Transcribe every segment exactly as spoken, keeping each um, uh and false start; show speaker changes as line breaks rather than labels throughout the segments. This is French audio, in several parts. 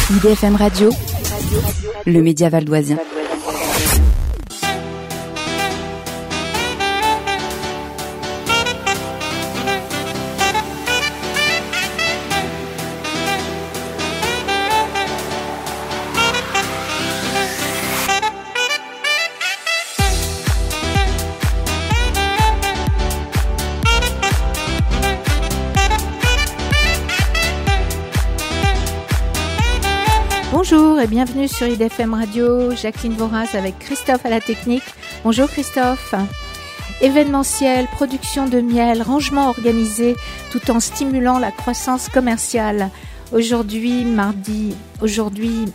I D F M Radio, le média valdoisien.
Bonjour et bienvenue sur I D F M Radio, Jacqueline Voraz avec Christophe à la technique. Bonjour Christophe. Événementiel, production de miel, rangement organisé tout en stimulant la croissance commerciale. Aujourd'hui, mardi, aujourd'hui,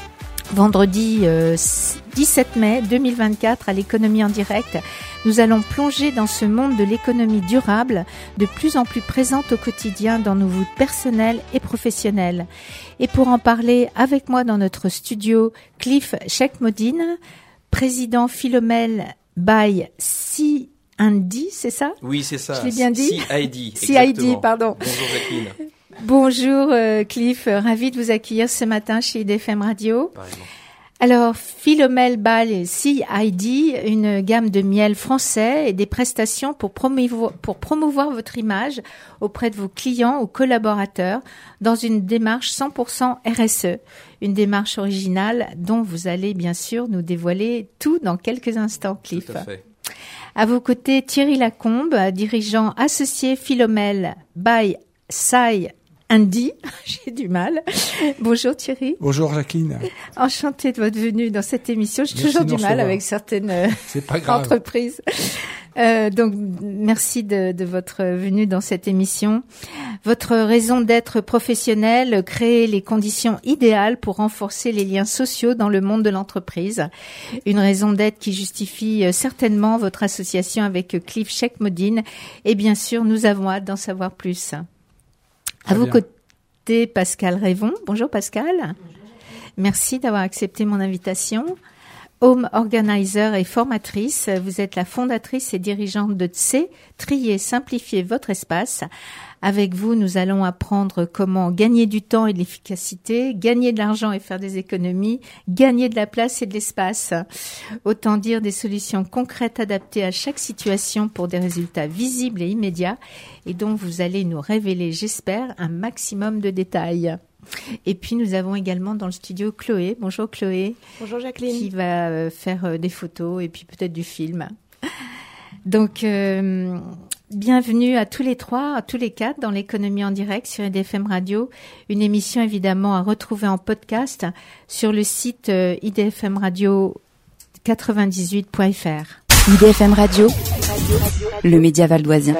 vendredi euh, dix-sept mai deux mille vingt-quatre à l'économie en direct, nous allons plonger dans ce monde de l'économie durable, de plus en plus présente au quotidien dans nos vies personnelles et professionnelles. Et pour en parler avec moi dans notre studio, Cliff Chekmodine, président Philomel by C and D, c'est ça ?
Oui, c'est ça.
Je l'ai bien dit ?
C I D,
C I D, pardon.
Bonjour Jacqueline.
Bonjour euh, Cliff, ravi de vous accueillir ce matin chez I D F M Radio.
Pareillement.
Alors, Philomel by C I D, une gamme de miel français et des prestations pour promouvoir, pour promouvoir votre image auprès de vos clients ou collaborateurs dans une démarche cent pour cent R S E, une démarche originale dont vous allez bien sûr nous dévoiler tout dans quelques instants, Cliff.
Tout à fait.
À vos côtés, Thierry Lacombe, dirigeant associé Philomel by C I D, j'ai du mal. Bonjour Thierry.
Bonjour Jacqueline.
Enchantée de votre venue dans cette émission. J'ai
Merci
toujours du mal
recevoir.
avec certaines euh,
C'est pas grave.
entreprises. Euh, donc, merci de, de votre venue dans cette émission. Votre raison d'être professionnelle, créer les conditions idéales pour renforcer les liens sociaux dans le monde de l'entreprise. Une raison d'être qui justifie euh, certainement votre association avec Cliff Chekmodine. Et bien sûr, nous avons hâte d'en savoir plus. À vos côtés, Pascal Révon. Bonjour Pascal. Bonjour. Merci d'avoir accepté mon invitation. Home Organizer et formatrice, vous êtes la fondatrice et dirigeante de T S E, Trier, simplifier votre espace. Avec vous, nous allons apprendre comment gagner du temps et de l'efficacité, gagner de l'argent et faire des économies, gagner de la place et de l'espace. Autant dire des solutions concrètes adaptées à chaque situation pour des résultats visibles et immédiats et dont vous allez nous révéler, j'espère, un maximum de détails. Et puis nous avons également dans le studio Chloé. Bonjour Chloé.
Bonjour Jacqueline.
Qui va faire des photos et puis peut-être du film. Donc, euh, bienvenue à tous les trois, à tous les quatre dans l'économie en direct sur I D F M Radio. Une émission évidemment à retrouver en podcast sur le site euh, i d f m radio quatre-vingt-dix-huit point f r.
I D F M Radio, le média valdoisien.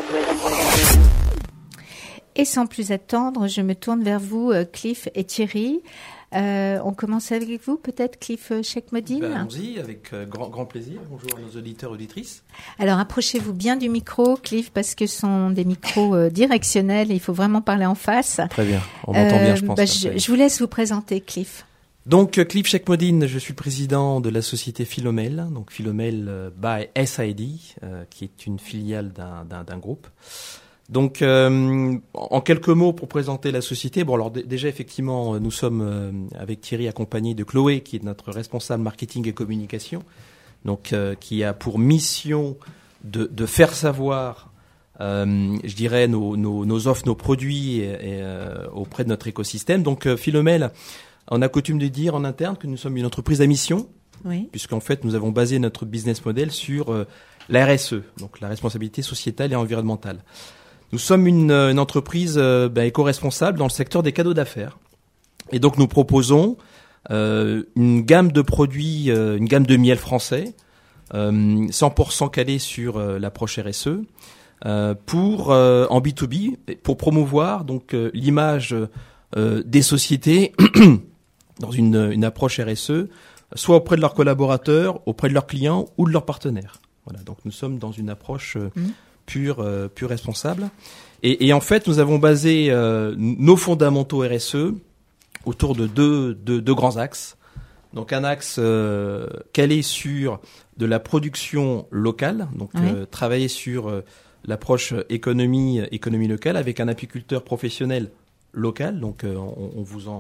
Et sans plus attendre, je me tourne vers vous, Cliff et Thierry. Euh, on commence avec vous, peut-être, Cliff Chekmodine.
Ben, allons-y, avec euh, grand, grand plaisir. Bonjour à nos auditeurs et auditrices.
Alors, approchez-vous bien du micro, Cliff, parce que ce sont des micros euh, directionnels et il faut vraiment parler en face.
Très bien, on m'entend euh, bien, je pense.
Bah, je, je vous laisse vous présenter, Cliff.
Donc, Cliff Chekmodine, je suis le président de la société Philomel, donc Philomel euh, by S I D, euh, qui est une filiale d'un, d'un, d'un groupe. Donc, euh, en quelques mots pour présenter la société. Bon, alors d- déjà effectivement, nous sommes euh, avec Thierry accompagnés de Chloé, qui est notre responsable marketing et communication, donc euh, qui a pour mission de, de faire savoir, euh, je dirais, nos, nos, nos offres, nos produits et, et, euh, auprès de notre écosystème. Donc, euh, Philomel, on a coutume de dire en interne que nous sommes une entreprise à mission,
oui.
Puisqu'en fait, nous avons basé notre business model sur euh, la R S E, donc la responsabilité sociétale et environnementale. Nous sommes une, une entreprise euh, ben, éco-responsable dans le secteur des cadeaux d'affaires. Et donc, nous proposons euh, une gamme de produits, euh, une gamme de miel français, euh, cent pour cent calé sur euh, l'approche R S E, euh, pour euh, en B deux B, pour promouvoir donc euh, l'image euh, des sociétés dans une, une approche R S E, soit auprès de leurs collaborateurs, auprès de leurs clients ou de leurs partenaires. Voilà. Donc, nous sommes dans une approche euh, mmh. pure, euh, pure responsable. Et, et en fait, nous avons basé euh, nos fondamentaux R S E autour de deux, deux, deux grands axes. Donc un axe euh, calé sur de la production locale, donc oui. euh, travailler sur euh, l'approche économie, économie locale avec un apiculteur professionnel local. Donc euh, on, on vous en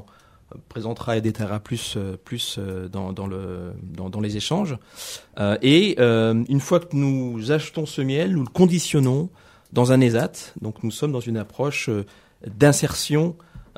présentera et détaillera plus plus dans dans le dans, dans les échanges. Euh, et euh, une fois que nous achetons ce miel, nous le conditionnons dans un E S A T. Donc nous sommes dans une approche d'insertion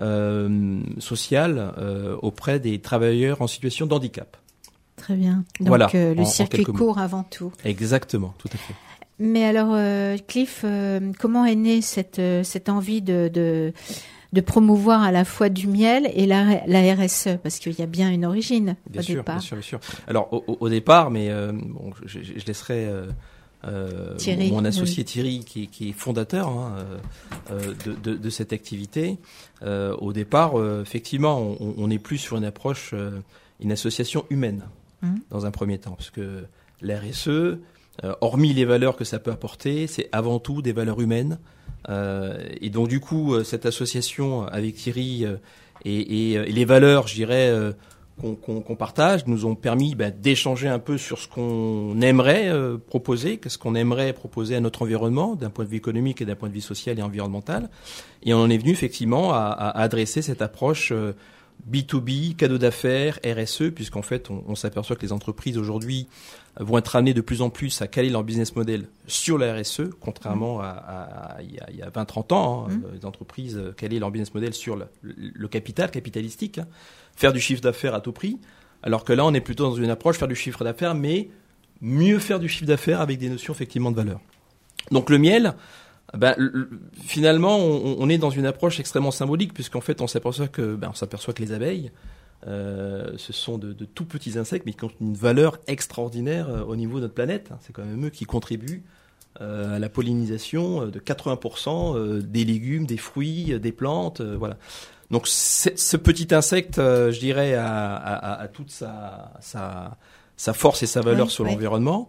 euh, sociale euh, auprès des travailleurs en situation de handicap.
Très bien. Donc
voilà,
euh, le
en,
circuit
en
court avant tout.
Exactement, tout à fait.
Mais alors, euh, Cliff, euh, comment est née cette euh, cette envie de, de de promouvoir à la fois du miel et la, la R S E, parce qu'il y a bien une origine
bien
au
sûr,
départ.
Bien sûr, bien sûr. Alors au, au départ, mais euh, bon, je, je, je laisserai euh, euh,
Thierry,
mon associé
oui.
Thierry, qui, qui est fondateur hein, euh, de, de, de cette activité. Euh, au départ, euh, effectivement, on, on est plus sur une approche, euh, une association humaine mmh. dans un premier temps, parce que la R S E, euh, hormis les valeurs que ça peut apporter, c'est avant tout des valeurs humaines. Euh, et donc du coup, cette association avec Thierry euh, et, et, et les valeurs, je dirais, euh, qu'on, qu'on, qu'on partage, nous ont permis bah, d'échanger un peu sur ce qu'on aimerait euh, proposer, qu'est-ce qu'on aimerait proposer à notre environnement, d'un point de vue économique et d'un point de vue social et environnemental. Et on en est venu effectivement à, à adresser cette approche euh, B deux B, cadeau d'affaires, R S E, puisqu'en fait, on, on s'aperçoit que les entreprises aujourd'hui vont être amenées de plus en plus à caler leur business model sur la R S E, contrairement mmh. à, à, à il y a, il y a vingt trente ans, hein, mmh. les entreprises calaient leur business model sur le, le capital, capitalistique, hein, faire du chiffre d'affaires à tout prix, alors que là, on est plutôt dans une approche faire du chiffre d'affaires, mais mieux faire du chiffre d'affaires avec des notions effectivement de valeur. Donc le miel, ben, finalement, on, on est dans une approche extrêmement symbolique, puisqu'en fait, on s'aperçoit que, ben, on s'aperçoit que les abeilles, euh, ce sont de, de tout petits insectes, mais qui ont une valeur extraordinaire euh, au niveau de notre planète. C'est quand même eux qui contribuent euh, à la pollinisation de quatre-vingts pour cent euh, des légumes, des fruits, des plantes, euh, voilà. Donc, ce petit insecte, euh, je dirais, a, a, a toute sa, sa sa force et sa valeur oui, sur oui. l'environnement.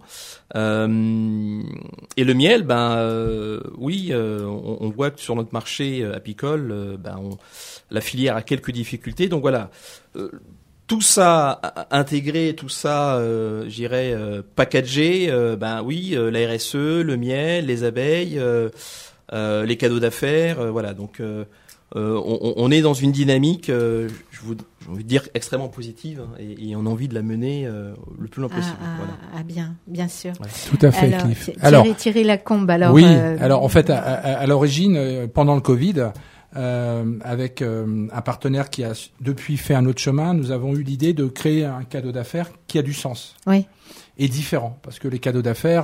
Euh, et le miel, ben euh, oui, euh, on, on voit que sur notre marché apicole, euh, ben on, la filière a quelques difficultés. Donc voilà, euh, tout ça intégré, tout ça, euh, j'irais euh, packagé. Euh, ben oui, euh, la R S E, le miel, les abeilles, euh, euh, les cadeaux d'affaires, euh, voilà. Donc euh, Euh, on, on est dans une dynamique, euh, je vous, j'ai envie de dire extrêmement positive, hein, et, et on a envie de la mener euh, le plus loin possible.
Ah,
voilà.
ah bien, bien sûr.
Ouais.
Tout à fait,
alors,
Cliff.
Thierry,
Alors,
Thierry Lacombe. Alors,
oui.
Euh...
Alors, en fait, à, à, à l'origine, euh, pendant le Covid, euh, avec euh, un partenaire qui a depuis fait un autre chemin, nous avons eu l'idée de créer un cadeau d'affaires qui a du sens.
Oui.
Et différent, parce que les cadeaux d'affaires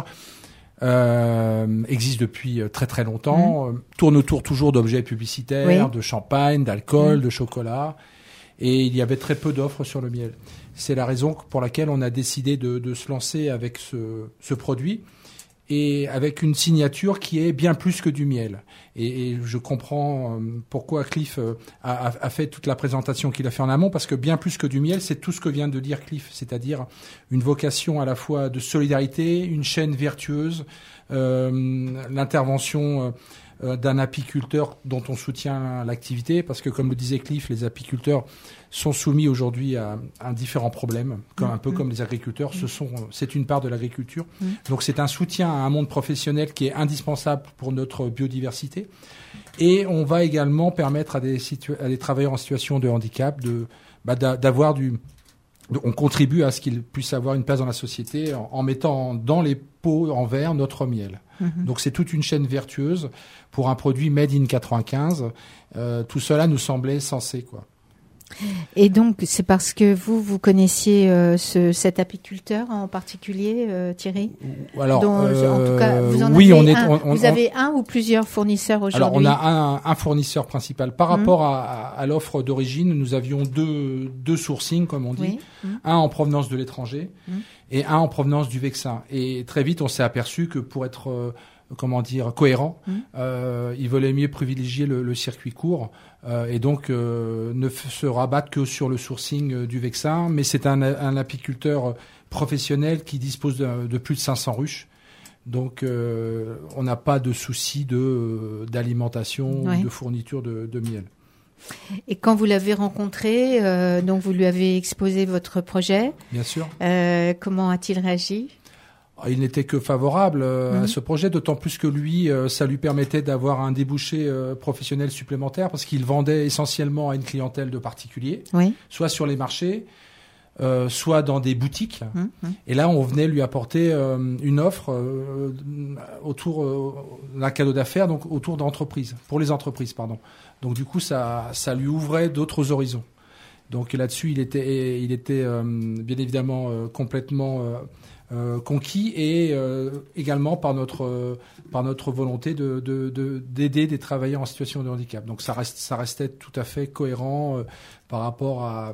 Euh, existe depuis très très longtemps, mmh. euh, tourne autour toujours d'objets publicitaires, oui. de champagne, d'alcool, mmh. de chocolat, et il y avait très peu d'offres sur le miel. C'est la raison pour laquelle on a décidé de, de se lancer avec ce, ce produit, et avec une signature qui est bien plus que du miel. Et, et je comprends pourquoi Cliff a, a fait toute la présentation qu'il a fait en amont, parce que bien plus que du miel, c'est tout ce que vient de dire Cliff, c'est-à-dire une vocation à la fois de solidarité, une chaîne vertueuse, euh, l'intervention euh, d'un apiculteur dont on soutient l'activité, parce que comme le disait Cliff, les apiculteurs sont soumis aujourd'hui à, à différents problèmes, comme, mmh, un peu mmh. comme les agriculteurs. Mmh. Ce sont, c'est une part de l'agriculture. Mmh. Donc c'est un soutien à un monde professionnel qui est indispensable pour notre biodiversité. Et on va également permettre à des, situa- à des travailleurs en situation de handicap de, bah, d'avoir du... On contribue à ce qu'ils puissent avoir une place dans la société en, en mettant dans les pots en verre notre miel. Mmh. Donc c'est toute une chaîne vertueuse pour un produit made in quatre-vingt-quinze. Euh, tout cela nous semblait sensé, quoi.
Et donc, c'est parce que vous, vous connaissiez euh, ce, cet apiculteur en particulier, euh, Thierry ?
Alors,
dont,
euh,
en tout cas, vous en
oui,
avez
on est,
un.
on, on,
vous avez un ou plusieurs fournisseurs aujourd'hui ?
Alors, on a un, un fournisseur principal. Par mmh. rapport à, à, à l'offre d'origine, nous avions deux, deux sourcings, comme on dit. Oui. Mmh. Un en provenance de l'étranger mmh. et un en provenance du Vexin. Et très vite, on s'est aperçu que pour être... Euh, comment dire, cohérent. Mmh. Euh, il valait mieux privilégier le, le circuit court euh, et donc euh, ne f- se rabattre que sur le sourcing euh, du Vexin. Mais c'est un, un apiculteur professionnel qui dispose de, de plus de cinq cents ruches. Donc, euh, on n'a pas de souci de, d'alimentation ouais. ou de fourniture de, de miel.
Et quand vous l'avez rencontré, euh, donc vous lui avez exposé votre projet.
Bien sûr.
Euh, comment a-t-il réagi ?
Il n'était que favorable euh,
mmh.
à ce projet, d'autant plus que lui, euh, ça lui permettait d'avoir un débouché euh, professionnel supplémentaire parce qu'il vendait essentiellement à une clientèle de particuliers,
oui.
soit sur les marchés, euh, soit dans des boutiques.
Mmh, mmh.
Et là, on venait lui apporter euh, une offre euh, autour euh, d'un cadeau d'affaires, donc autour d'entreprises, pour les entreprises, pardon. Donc du coup, ça, ça lui ouvrait d'autres horizons. Donc là-dessus, il était, il était euh, bien évidemment euh, complètement euh, Euh, conquis et euh, également par notre euh, par notre volonté de, de, de d'aider des travailleurs en situation de handicap. Donc ça reste ça restait tout à fait cohérent euh, par rapport à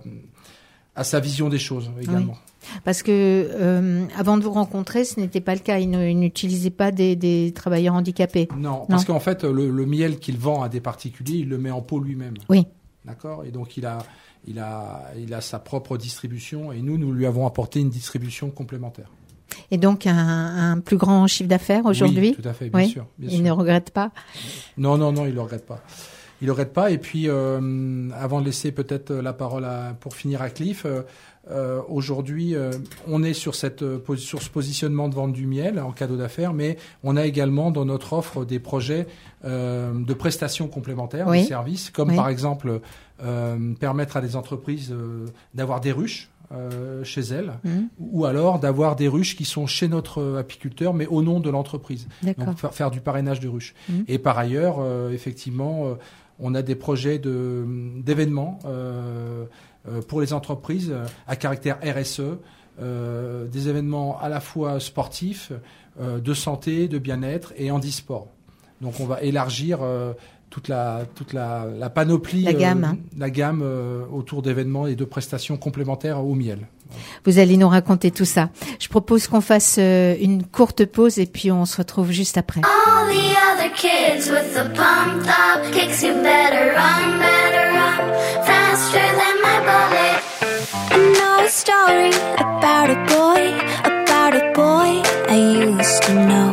à sa vision des choses également.
Oui. Parce que euh, avant de vous rencontrer, ce n'était pas le cas. Il, ne, il n'utilisait pas des, des travailleurs handicapés.
Non,
non.
Parce qu'en fait le, le miel qu'il vend à des particuliers, il le met en pot lui-même.
Oui.
D'accord. Et donc il a il a il a sa propre distribution et nous nous lui avons apporté une distribution complémentaire.
Et donc un, un plus grand chiffre d'affaires aujourd'hui.
Oui, tout à fait, bien
oui.
sûr. Bien
il
sûr.
ne regrette pas.
Non, non, non, il ne le regrette pas. Il ne le regrette pas. Et puis, euh, avant de laisser peut-être la parole à, pour finir à Cliff, euh, euh, aujourd'hui, euh, on est sur, cette, sur ce positionnement de vente du miel en cadeau d'affaires, mais on a également dans notre offre des projets euh, de prestations complémentaires,
oui.
de services, comme
oui.
par exemple euh, permettre à des entreprises euh, d'avoir des ruches. Euh, chez elles, mmh. ou alors d'avoir des ruches qui sont chez notre apiculteur, mais au nom de l'entreprise.
D'accord.
Donc faire, faire du parrainage de ruches.
Mmh.
Et par ailleurs, euh, effectivement, euh, on a des projets de, d'événements euh, euh, pour les entreprises euh, à caractère R S E, euh, des événements à la fois sportifs, euh, de santé, de bien-être et handisport. Donc on va élargir euh, toute la toute la, la panoplie,
la gamme, hein.
euh, la gamme euh, autour d'événements et de prestations complémentaires au miel.
Vous allez nous raconter tout ça. Je propose qu'on fasse euh, une courte pause et puis on se retrouve juste après.
All the other kids with the pumped up kicks, you better run, better run faster than my bullet. I know a story about a boy, about a boy I used to know.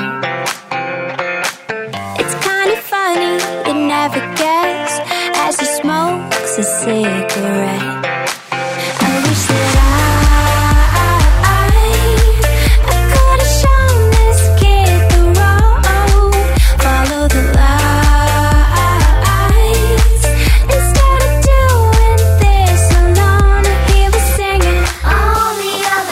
You never guess as he smokes a cigarette. I wish that I, I, I could have shown this kid the road. Follow the lights instead of doing this alone. He was singing all the other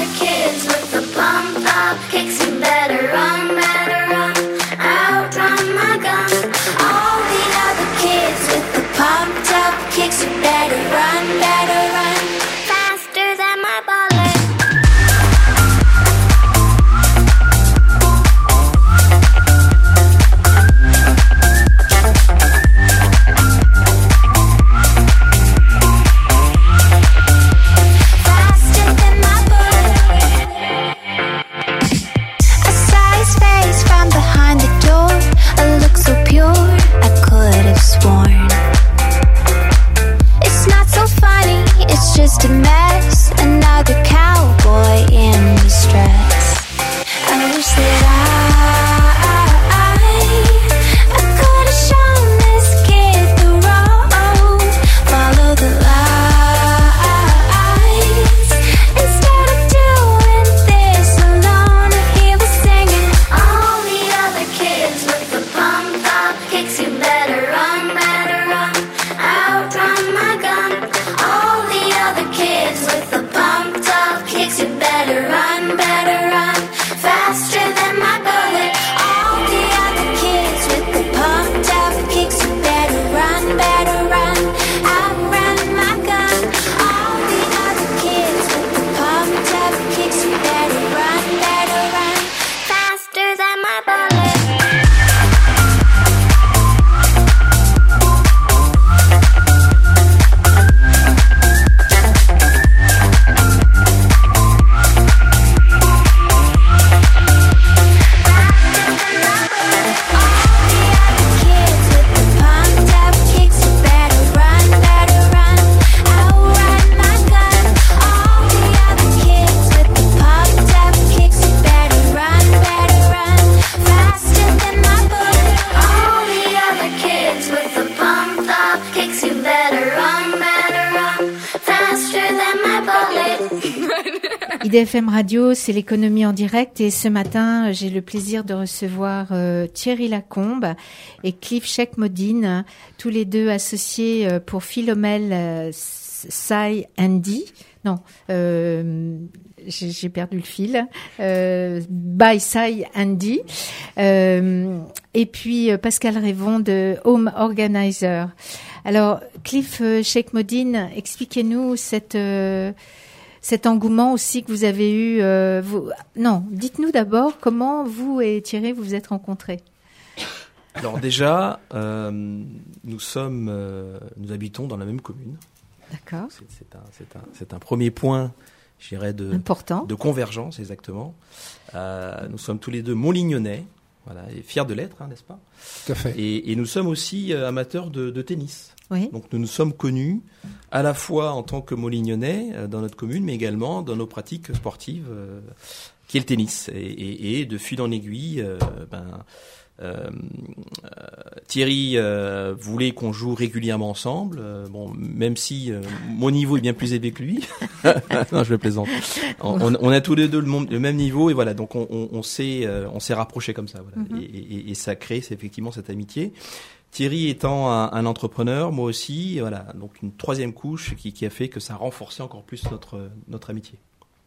my bullet.
I D F M Radio, c'est l'économie en direct et ce matin, j'ai le plaisir de recevoir euh, Thierry Lacombe et Cliff Sheikh-Modine, tous les deux associés euh, pour Philomel euh, Sai Andy. Non, euh, j'ai, j'ai perdu le fil. Euh, by Sai Andy. Euh, et puis euh, Pascal Révon de Home Organizer. Alors, Cliff euh, Sheikh-Modine, expliquez-nous cette... Euh, cet engouement aussi que vous avez eu. Euh, vous... Non, dites-nous d'abord comment vous et Thierry vous vous êtes rencontrés.
Alors déjà, euh, nous sommes, euh, nous habitons dans la même commune.
D'accord.
C'est, c'est, un, c'est, un, c'est un premier point, je dirais, de,
important.
de convergence, exactement. Euh, nous sommes tous les deux Montlignonnais, voilà, et fiers de l'être, hein, n'est-ce pas ?
Tout à fait.
Et, et nous sommes aussi euh, amateurs de, de tennis.
Oui.
Donc nous nous sommes connus à la fois en tant que Montlignonnais euh, dans notre commune, mais également dans nos pratiques sportives, euh, qui est le tennis. Et, et, et de fil en aiguille, euh, ben, euh, euh, Thierry euh, voulait qu'on joue régulièrement ensemble. Euh, bon, même si euh, mon niveau est bien plus élevé que lui. Non, je le plaisante. On, on a tous les deux le, monde, le même niveau et voilà. Donc on, on, on s'est, euh, on s'est rapprochés comme ça. Voilà. Mm-hmm. Et, et, et ça crée, c'est effectivement cette amitié. Thierry étant un, un entrepreneur, moi aussi, et voilà, donc une troisième couche qui, qui a fait que ça a renforcé encore plus notre notre amitié.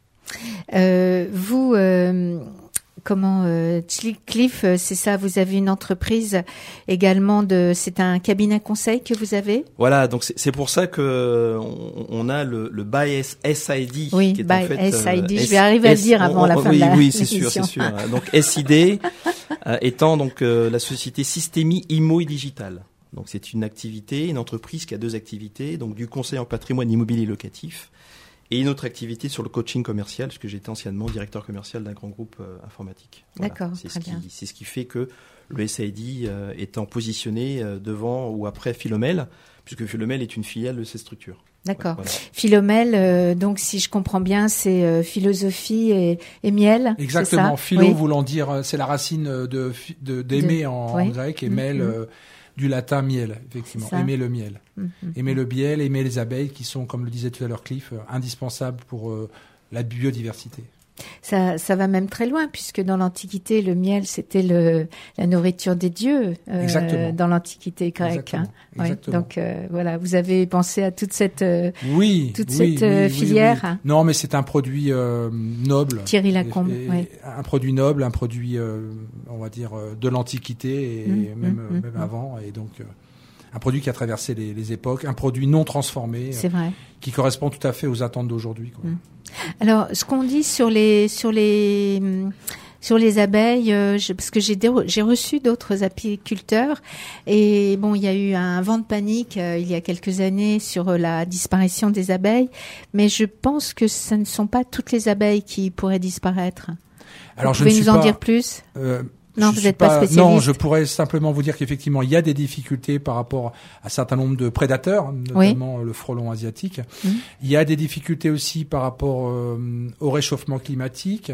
Euh, vous, euh, comment, euh, Cliff, c'est ça, vous avez une entreprise également de, c'est un cabinet conseil que vous avez ?
Voilà, donc c'est, c'est pour ça que on, on a le, le Buy S I D.
Oui,
qui est
Buy
en fait,
S I D,
euh,
je vais arriver à le dire
on,
avant
on,
la
on,
fin
oui,
de la
Oui, c'est
émission.
sûr, c'est sûr. Donc S I D euh, étant donc euh, la société Systémie Immo et Digital. Donc c'est une activité, une entreprise qui a deux activités, donc du conseil en patrimoine immobilier locatif et une autre activité sur le coaching commercial, puisque j'étais anciennement directeur commercial d'un grand groupe euh, informatique. Voilà.
D'accord,
c'est
très
ce qui,
bien.
c'est ce qui fait que le S I D euh, étant positionné euh, devant ou après Philomel, puisque Philomel est une filiale de cette structure.
D'accord.
Voilà.
Philomel, euh, donc si je comprends bien, c'est euh, philosophie et, et miel.
Exactement.
C'est ça
Philo
oui.
voulant dire, c'est la racine de, de d'aimer
de,
en,
oui.
en grec et
mmh,
mel
mmh.
euh, du latin miel, effectivement. Aimer le miel.
Mmh,
aimer le miel, aimer les abeilles qui sont, comme le disait tout à l'heure Cliff, euh, indispensables pour euh, la biodiversité.
Ça, ça va même très loin, puisque dans l'Antiquité, le miel, c'était le, la nourriture des dieux, euh, dans l'Antiquité grecque.
Exactement.
Hein.
Exactement.
Oui. Donc, euh, voilà, vous avez pensé à toute cette, euh,
oui,
toute
oui,
cette euh,
oui,
filière.
Oui, oui. Non, mais c'est un produit euh, noble.
Thierry Lacombe,
et, et,
oui.
Un produit noble, un produit, euh, on va dire, euh, de l'Antiquité et
mmh,
même,
mmh,
même
mmh.
avant. Et donc, euh, un produit qui a traversé les, les époques, un produit non transformé,
c'est vrai.
Euh, qui correspond tout à fait aux attentes d'aujourd'hui, quoi.
Mmh. Alors, ce qu'on dit sur les sur les sur les abeilles, euh, je, parce que j'ai j'ai reçu d'autres apiculteurs et bon, il y a eu un vent de panique euh, il y a quelques années sur euh, la disparition des abeilles, mais je pense que ce ne sont pas toutes les abeilles qui pourraient disparaître.
Alors,
vous pouvez
je ne
nous
suis
en
pas,
dire plus
euh,
Non,
je
vous
suis
n'êtes pas, pas spécialiste.
Non, je pourrais simplement vous dire qu'effectivement, il y a des difficultés par rapport à un certain nombre de prédateurs, notamment oui. le frelon asiatique. Mmh. Il y a des difficultés aussi par rapport euh, au réchauffement climatique.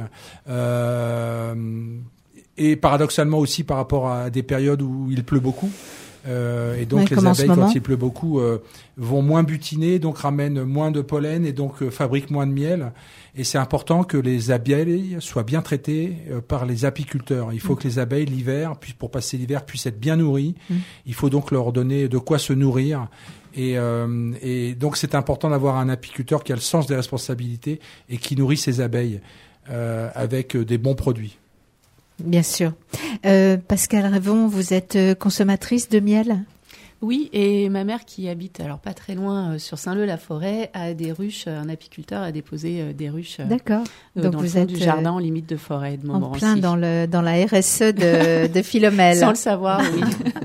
Euh, et paradoxalement aussi par rapport à des périodes où il pleut beaucoup. Euh, et donc
oui,
les abeilles, quand il pleut beaucoup, euh, vont moins butiner, donc ramènent moins de pollen et donc euh, fabriquent moins de miel. Et c'est important que les abeilles soient bien traitées euh, par les apiculteurs. Il faut mmh. que les abeilles, l'hiver, puis pour passer l'hiver, puissent être bien nourries. Mmh. Il faut donc leur donner de quoi se nourrir. Et, euh, et donc c'est important d'avoir un apiculteur qui a le sens des responsabilités et qui nourrit ses abeilles euh, avec des bons produits.
Bien sûr. Euh, Pascal Révon, vous êtes consommatrice de miel ?
Oui, et ma mère qui habite alors pas très loin euh, sur Saint-Leu-la-Forêt a des ruches, un apiculteur a déposé euh, des ruches. Euh,
D'accord.
Euh,
Donc
dans
vous
le fond
êtes
du jardin en limite de forêt de Montmorency.
En plein dans le dans la R S E de, de Philomel.
Sans le savoir, oui.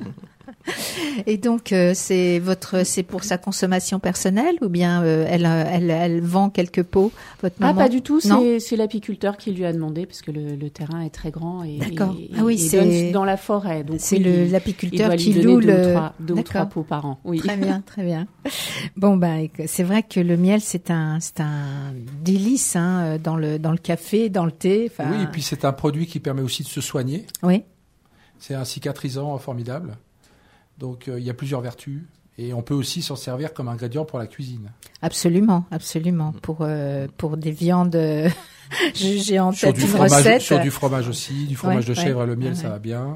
Et donc euh, c'est votre c'est pour sa consommation personnelle ou bien euh, elle, elle elle vend quelques pots votre maman?
Ah pas du tout, c'est c'est l'apiculteur qui lui a demandé parce que le, le terrain est très grand et,
D'accord.
et,
ah oui,
et
c'est
dans la forêt. Donc
c'est
oui,
le l'apiculteur qui
lui
loue
deux
le
ou trois, deux ou trois pots par an. Oui.
Très bien, très bien. Bon bah c'est vrai que le miel c'est un c'est un délice hein, dans le dans le café, dans le thé.
Oui, et puis c'est un produit qui permet aussi de se soigner.
Oui.
C'est un cicatrisant formidable. Donc, euh, il y a plusieurs vertus. Et on peut aussi s'en servir comme ingrédient pour la cuisine.
Absolument, absolument. Pour euh, pour des viandes, euh, j'ai en
sur
tête
du
une
fromage,
recette.
Sur du fromage aussi, du fromage
ouais,
de chèvre
ouais,
et le miel,
ouais.
ça va bien.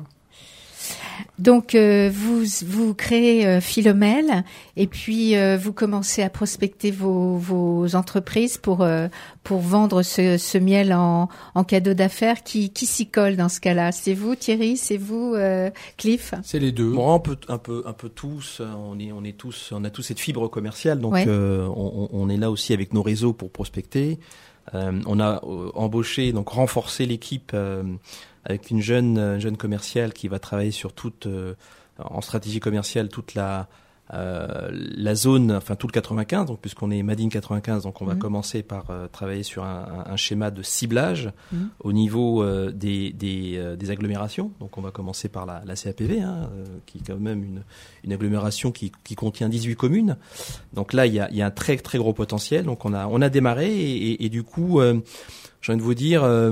Donc euh, vous vous créez euh, Philomèle et puis euh, vous commencez à prospecter vos vos entreprises pour euh, pour vendre ce ce miel en en cadeau d'affaires. Qui qui s'y colle dans ce cas-là? C'est vous Thierry, c'est vous euh, Cliff?
C'est les deux.
Bon, un peu un peu un peu tous, on est on est tous on a tous cette fibre commerciale, donc
ouais.
euh, on, on est là aussi avec nos réseaux pour prospecter. Euh, on a euh, embauché, donc renforcé l'équipe euh, avec une jeune une jeune commerciale qui va travailler sur toute euh, en stratégie commerciale toute la euh, la zone, enfin tout le quatre-vingt-quinze, donc puisqu'on est Made in quatre-vingt-quinze, donc on va mmh. commencer par euh, travailler sur un, un, un schéma de ciblage mmh. au niveau euh, des des, euh, des agglomérations. Donc on va commencer par la, la C A P V, hein, euh, qui est quand même une une agglomération qui qui contient dix-huit communes. Donc là il y a il y a un très très gros potentiel. Donc on a on a démarré et, et, et du coup euh, j'ai envie de vous dire, euh,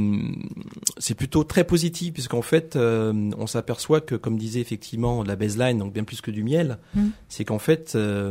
c'est plutôt très positif puisqu'en fait, euh, on s'aperçoit que, comme disait effectivement la baseline, donc bien plus que du miel, mmh. c'est qu'en fait, euh,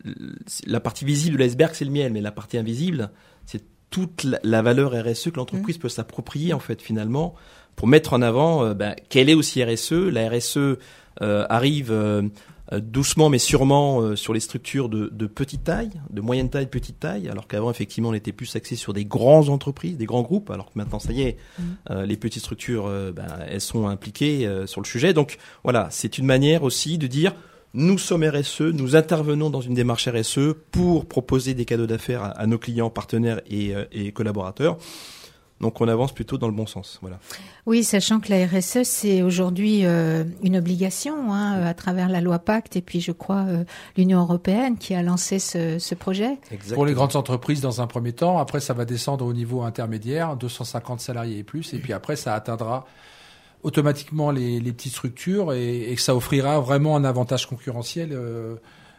la partie visible de l'iceberg, c'est le miel, mais la partie invisible, c'est toute la, la valeur R S E que l'entreprise mmh. peut s'approprier en fait finalement pour mettre en avant euh, ben, quelle est aussi R S E. La R S E euh, arrive euh, doucement mais sûrement euh, sur les structures de, de petite taille, de moyenne taille, petite taille, alors qu'avant effectivement on était plus axé sur des grandes entreprises, des grands groupes, alors que maintenant ça y est, mmh. euh, les petites structures, euh, ben, elles sont impliquées euh, sur le sujet. Donc voilà, c'est une manière aussi de dire nous sommes R S E, nous intervenons dans une démarche R S E pour proposer des cadeaux d'affaires à, à nos clients, partenaires et, euh, et collaborateurs. Donc on avance plutôt dans le bon sens, voilà.
Oui, sachant que la R S E c'est aujourd'hui euh, une obligation hein, à travers la loi Pacte et puis je crois euh, l'Union européenne qui a lancé ce, ce projet.
Exactement. Pour les grandes entreprises dans un premier temps, après ça va descendre au niveau intermédiaire, deux cent cinquante salariés et plus, et puis après ça atteindra automatiquement les, les petites structures et, et que ça offrira vraiment un avantage concurrentiel. Euh,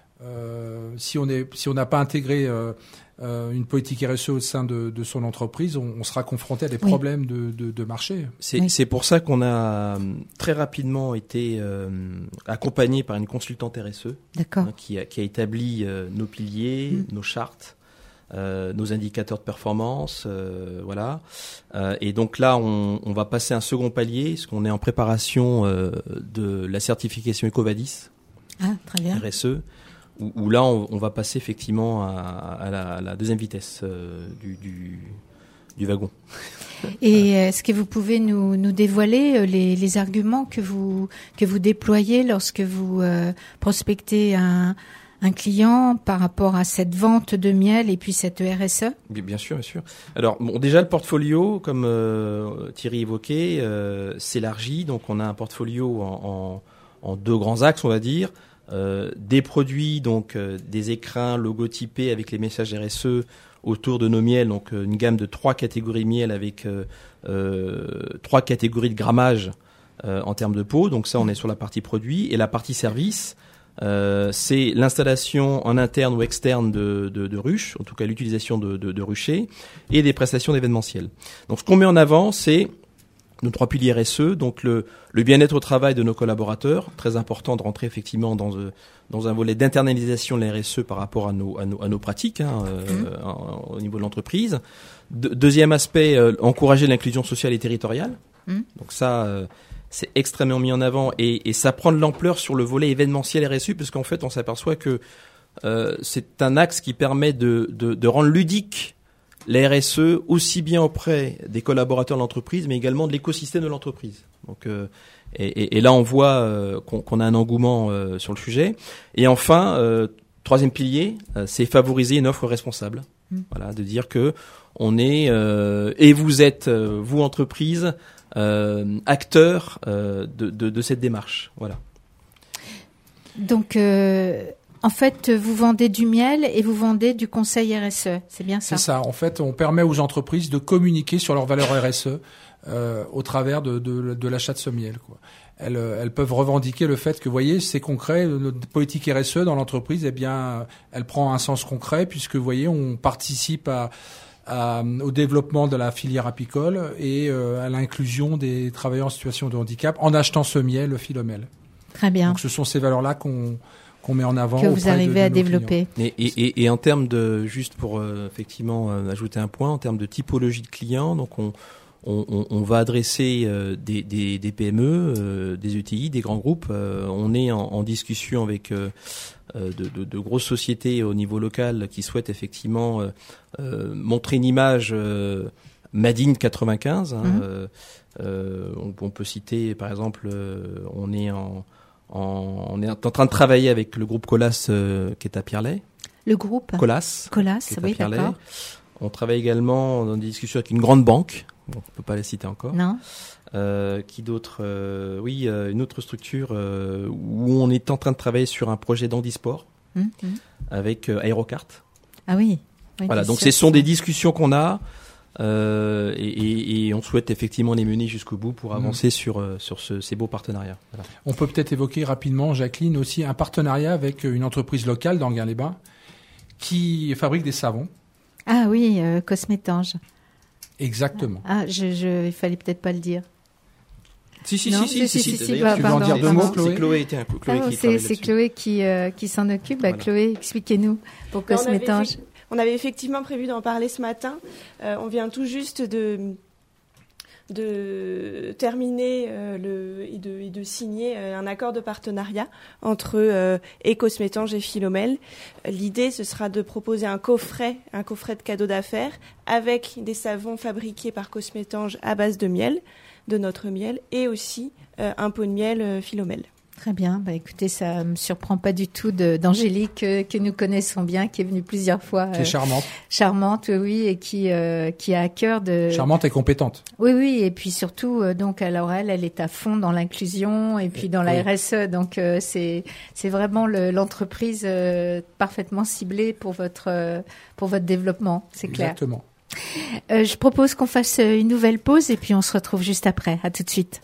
euh, si on est, si on n'a pas intégré euh, euh, une politique R S E au sein de, de son entreprise, on, on sera confronté à des problèmes oui. de, de, de marché.
C'est,
oui.
c'est pour ça qu'on a très rapidement été euh, accompagné par une consultante R S E
D'accord.
Hein, qui, a, qui a établi euh, nos piliers, mmh. nos chartes. Euh, nos indicateurs de performance, euh, voilà. Euh, et donc là, on, on va passer un second palier, parce qu'on est en préparation euh, de la certification EcoVadis,
ah, très bien.
R S E, où, où là, on, on va passer effectivement à, à, la, à la deuxième vitesse euh, du, du, du wagon.
Et est-ce que vous pouvez nous, nous dévoiler les, les arguments que vous que vous déployez lorsque vous euh, prospectez un un client par rapport à cette vente de miel et puis cette R S E?
Bien sûr, bien sûr. Alors, bon, déjà, le portfolio, comme euh, Thierry évoquait, euh, s'élargit. Donc, on a un portfolio en, en, en deux grands axes, on va dire. Euh, des produits, donc euh, des écrins logotypés avec les messages R S E autour de nos miels. Donc, euh, une gamme de trois catégories miel avec euh, euh, trois catégories de grammage euh, en termes de pot. Donc, ça, on est sur la partie produit. Et la partie service, Euh, c'est l'installation en interne ou externe de, de, de ruches, en tout cas l'utilisation de, de, de ruchers, et des prestations d'événementiel. Donc ce qu'on met en avant, c'est nos trois piliers R S E, donc le, le bien-être au travail de nos collaborateurs, très important de rentrer effectivement dans, dans un volet d'internalisation de la R S E par rapport à nos, à nos, à nos pratiques hein, euh, mmh. en, au niveau de l'entreprise. De, deuxième aspect, euh, encourager l'inclusion sociale et territoriale. Mmh. Donc ça... Euh, c'est extrêmement mis en avant et, et ça prend de l'ampleur sur le volet événementiel R S U parce qu'en fait on s'aperçoit que euh, c'est un axe qui permet de, de, de rendre ludique la R S E aussi bien auprès des collaborateurs de l'entreprise mais également de l'écosystème de l'entreprise. Donc euh, et, et, et là on voit euh, qu'on, qu'on a un engouement euh, sur le sujet. Et enfin euh, troisième pilier, euh, c'est favoriser une offre responsable. Mmh. Voilà, de dire que on est euh, et vous êtes euh, vous entreprise Euh, acteur euh, de, de, de cette démarche, voilà.
Donc, euh, en fait, vous vendez du miel et vous vendez du conseil R S E, c'est bien ça?
C'est ça. En fait, on permet aux entreprises de communiquer sur leurs valeurs R S E euh, au travers de, de, de l'achat de ce miel, quoi. Elles, elles peuvent revendiquer le fait que, vous voyez, c'est concret. Notre politique R S E dans l'entreprise, eh bien, elle prend un sens concret puisque, vous voyez, on participe à À, au développement de la filière apicole et euh, à l'inclusion des travailleurs en situation de handicap en achetant ce miel Philomèle.
Très bien.
Donc ce sont ces valeurs-là qu'on qu'on met en avant.
Que vous arrivez
de, de
à
nos
développer.
Et, et, et, et en termes de, juste pour euh, effectivement euh, ajouter un point, en termes de typologie de clients, donc on, on, on, on va adresser euh, des, des, des P M E, euh, des E T I, des grands groupes. Euh, on est en, en discussion avec euh, de, de, de grosses sociétés au niveau local qui souhaitent effectivement euh, euh, montrer une image euh, Made in quatre-vingt-quinze. Hein, mmh. euh, euh, on, on peut citer par exemple, euh, on est en En, on est en train de travailler avec le groupe Colas euh, qui est à Pierrelet.
Le groupe
Colas.
Colas, oui, d'accord.
On travaille également dans des discussions avec une grande banque. Bon, on ne peut pas les citer encore.
Non.
Euh, qui d'autre euh, Oui, euh, une autre structure euh, où on est en train de travailler sur un projet d'handisport mmh, mmh. avec euh, Aerocart.
Ah oui. oui
voilà, donc ce sont des discussions qu'on a. Euh, et, et, et on souhaite effectivement les mener jusqu'au bout pour avancer mmh. sur, euh, sur ce, ces beaux partenariats. Voilà.
On peut peut-être évoquer rapidement, Jacqueline, aussi un partenariat avec une entreprise locale d'Anguin-les-Bains qui fabrique des savons.
Ah oui, euh, Cosmétange.
Exactement.
Ah, je, je, il fallait peut-être pas le dire.
Si, si,
non,
si, si, si, si, si, si. Bah,
tu veux en dire deux mots, Chloé?
C'est Chloé, tiens, Chloé
ah,
qui
c'est, c'est Chloé qui, euh, qui s'en occupe. Voilà. Bah, Chloé, expliquez-nous pour Cosmétange.
On avait effectivement prévu d'en parler ce matin. Euh, on vient tout juste de, de terminer euh, le, et, de, et de signer euh, un accord de partenariat entre euh, et Cosmétange et Philomèle. L'idée, ce sera de proposer un coffret, un coffret de cadeaux d'affaires avec des savons fabriqués par Cosmétange à base de miel, de notre miel, et aussi euh, un pot de miel euh, Philomèle.
Très bien. Bah, écoutez, ça me surprend pas du tout de, d'Angélique euh, que nous connaissons bien, qui est venue plusieurs fois.
Qui est euh, charmante.
Charmante, oui, et qui euh, qui a à cœur de.
Charmante et compétente.
Oui, oui, et puis surtout, euh, donc alors elle, elle est à fond dans l'inclusion et puis dans la oui. R S E, donc euh, c'est c'est vraiment le, l'entreprise euh, parfaitement ciblée pour votre euh, pour votre développement, c'est clair.
Exactement.
Euh, je propose qu'on fasse une nouvelle pause et puis on se retrouve juste après. À tout de suite.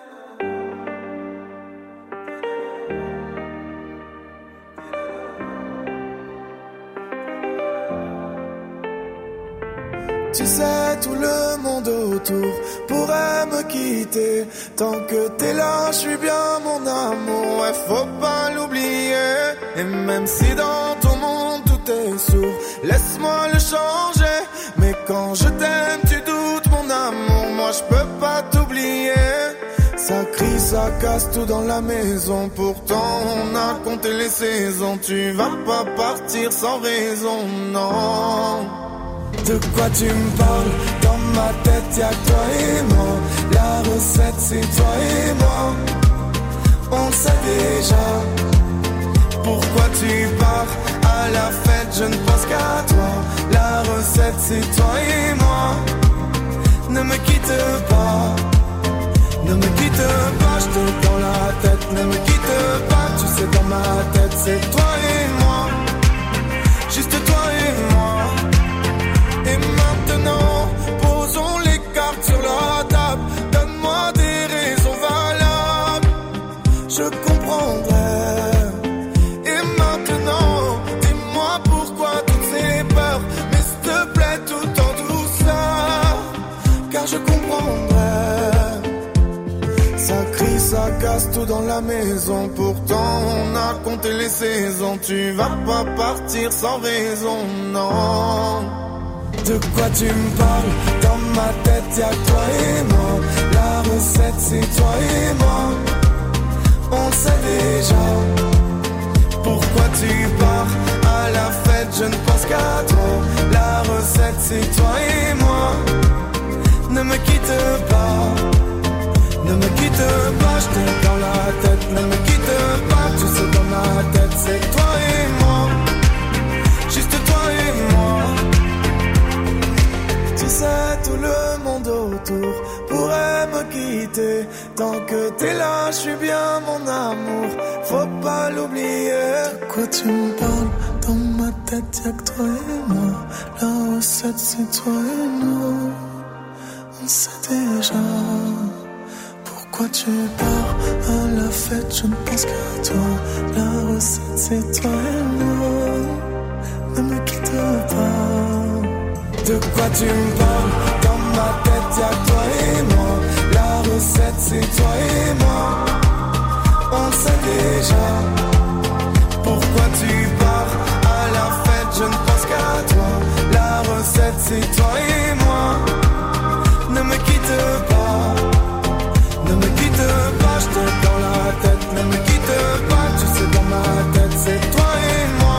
Tu sais, tout le monde autour pourrait me quitter. Tant que t'es là, je suis bien mon amour, ouais, faut pas l'oublier. Et même si dans ton monde tout est sourd, laisse-moi le changer. Mais quand je t'aime, tu doutes mon amour, moi je peux pas t'oublier. Ça crie, ça casse tout dans la maison, pourtant on a compté les saisons. Tu vas pas partir sans raison, non. De quoi tu me parles? Dans ma tête y'a que toi et moi. La recette c'est toi et moi. On sait déjà. Pourquoi tu pars à la fête? Je ne pense qu'à toi. La recette c'est toi et moi. Ne me quitte pas. Ne me quitte pas, je te dans la tête. Ne me quitte pas, tu sais dans ma tête c'est toi et moi. Juste toi et moi. Et maintenant, posons les cartes sur la table. Donne-moi des raisons valables, je comprendrai. Et maintenant, dis-moi pourquoi toutes ces peurs. Mais s'il te plaît, tout en douceur, car je comprendrai. Ça crie, ça casse tout dans la maison. Pourtant, on a compté les saisons. Tu vas pas partir sans raison, non. De quoi tu me parles? Dans ma tête y'a que toi et moi. La recette c'est toi et moi. On sait déjà. Pourquoi tu pars à la fête? Je ne pense qu'à toi. La recette c'est toi et moi. Ne me quitte pas. Ne me quitte pas, je t'ai dans la tête. Ne me quitte pas, tu sais dans ma tête c'est toi et moi. Juste toi et moi. Tu sais, tout le monde autour pourrait me quitter. Tant que t'es là, je suis bien mon amour, faut pas l'oublier. De quoi tu me parles? Dans ma tête y'a que toi et moi. La recette c'est toi et nous. On sait déjà. Pourquoi tu pars à la fête? Je ne pense qu'à toi. La recette c'est toi et nous. Ne me quitte pas. De quoi tu me parles? Dans ma tête y'a que toi et moi. La recette c'est toi et moi. On sait déjà. pourquoi tu pars. À la fête, je ne pense qu'à toi. La recette, c'est toi et moi. Ne me quitte pas, ne me quitte pas, je t'ai dans la tête. Ne me quitte pas, tu sais dans ma tête, c'est toi et moi.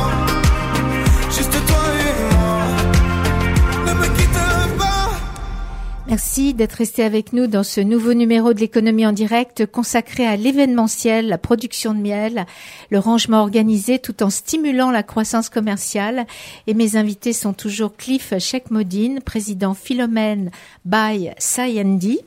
Juste toi et moi. Ne me quitte pas.
Merci d'être resté avec nous dans ce nouveau numéro de l'économie en direct consacré à l'événementiel, la production de miel, le rangement organisé tout en stimulant la croissance commerciale. Et mes invités sont toujours Cliff Chekmodine, président Philomèle by Sayendi,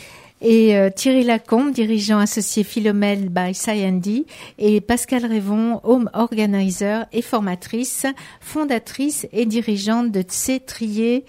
et euh, Thierry Lacombe, dirigeant associé Philomèle by Sayendi, et Pascal Révon, home organizer et formatrice, fondatrice et dirigeante de Tse Trier,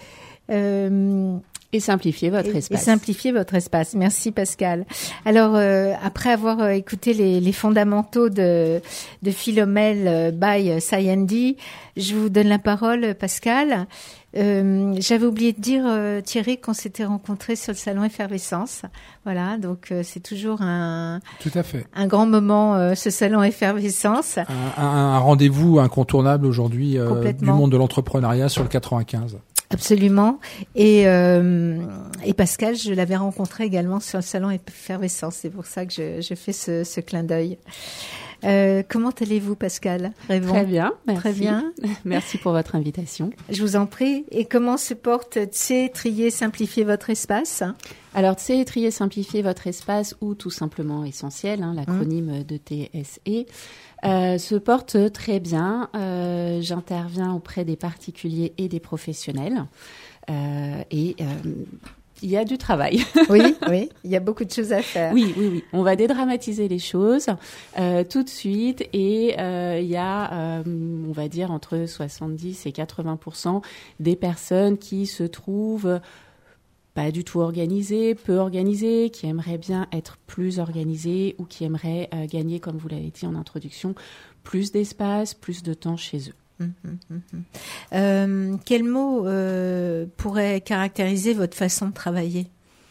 euh,
Et simplifier votre
et,
espace.
Et simplifier votre espace. Merci Pascal. Alors euh, après avoir euh, écouté les, les fondamentaux de, de Philomèle euh, by Sayendi, je vous donne la parole Pascal. Euh, j'avais oublié de dire euh, Thierry qu'on s'était rencontrés sur le salon Effervescence. Voilà, donc euh, c'est toujours un
Tout à fait.
un grand moment euh, ce salon Effervescence.
Un, un, un rendez-vous incontournable aujourd'hui euh, du
Complètement.
monde de l'entrepreneuriat sur le quatre-vingt-quinze.
Absolument. Et, euh, et Pascal, je l'avais rencontré également sur le salon Effervescence. C'est pour ça que je, je fais ce, ce clin d'œil. Euh, comment allez-vous, Pascal Révon?
Très bien, merci.
Très bien.
Merci pour votre invitation.
Je vous en prie. Et comment se porte Tse Trier Simplifier votre espace?
Alors, Tse Trier Simplifier votre espace, ou tout simplement Essentiel, hein, l'acronyme mmh. de T S E, euh, se porte très bien. Euh, j'interviens auprès des particuliers et des professionnels. Euh, et euh, il y a du travail.
Oui, oui, il y a beaucoup de choses à faire.
Oui, oui, oui. On va dédramatiser les choses euh, tout de suite, et euh, il y a, euh, on va dire, entre soixante-dix et quatre-vingts pour cent des personnes qui se trouvent pas du tout organisées, peu organisées, qui aimeraient bien être plus organisées ou qui aimeraient euh, gagner, comme vous l'avez dit en introduction, plus d'espace, plus de temps chez eux.
Mmh, mmh, mmh. Euh, quel mot euh, pourrait caractériser votre façon de travailler?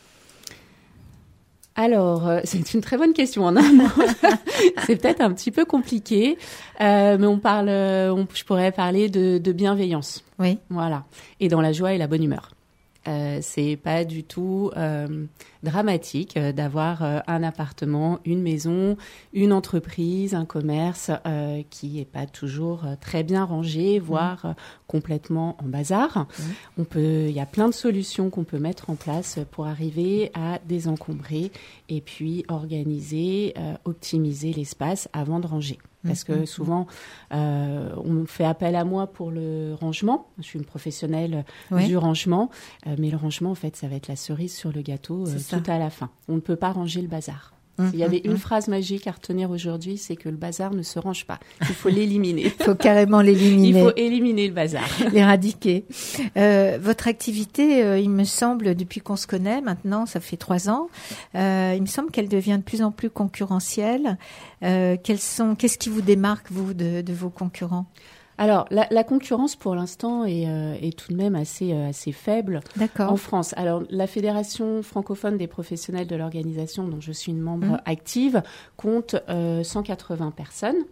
Alors, euh, c'est une très bonne question en un mot. C'est peut-être un petit peu compliqué, euh, mais on parle, on, je pourrais parler de, de bienveillance.
Oui.
Voilà. Et dans la joie et la bonne humeur. Euh, c'est pas du tout euh, dramatique euh, d'avoir euh, un appartement, une maison, une entreprise, un commerce euh, qui est pas toujours euh, très bien rangé, voire euh, complètement en bazar. Mmh. On peut, il y a plein de solutions qu'on peut mettre en place pour arriver à désencombrer et puis organiser, euh, optimiser l'espace avant de ranger. Parce que souvent, euh, on fait appel à moi pour le rangement. Je suis une professionnelle oui. du rangement. Euh, mais le rangement, en fait, ça va être la cerise sur le gâteau euh, tout à la fin. On ne peut pas ranger le bazar. Mmh, S'il y avait mmh, une mmh. phrase magique à retenir aujourd'hui, c'est que le bazar ne se range pas. Il faut l'éliminer.
Il faut carrément l'éliminer.
Il faut éliminer le bazar.
L'éradiquer. Euh, votre activité, euh, il me semble, depuis qu'on se connaît maintenant, ça fait trois ans, euh, il me semble qu'elle devient de plus en plus concurrentielle. Euh, quels sont, qu'est-ce qui vous démarque, vous, de, de vos concurrents ?
Alors, la, la concurrence, pour l'instant, est, euh, est tout de même assez, euh, assez faible en France. Alors, la Fédération francophone des professionnels de l'organisation, dont je suis une membre mmh. active, compte euh, cent quatre-vingts personnes.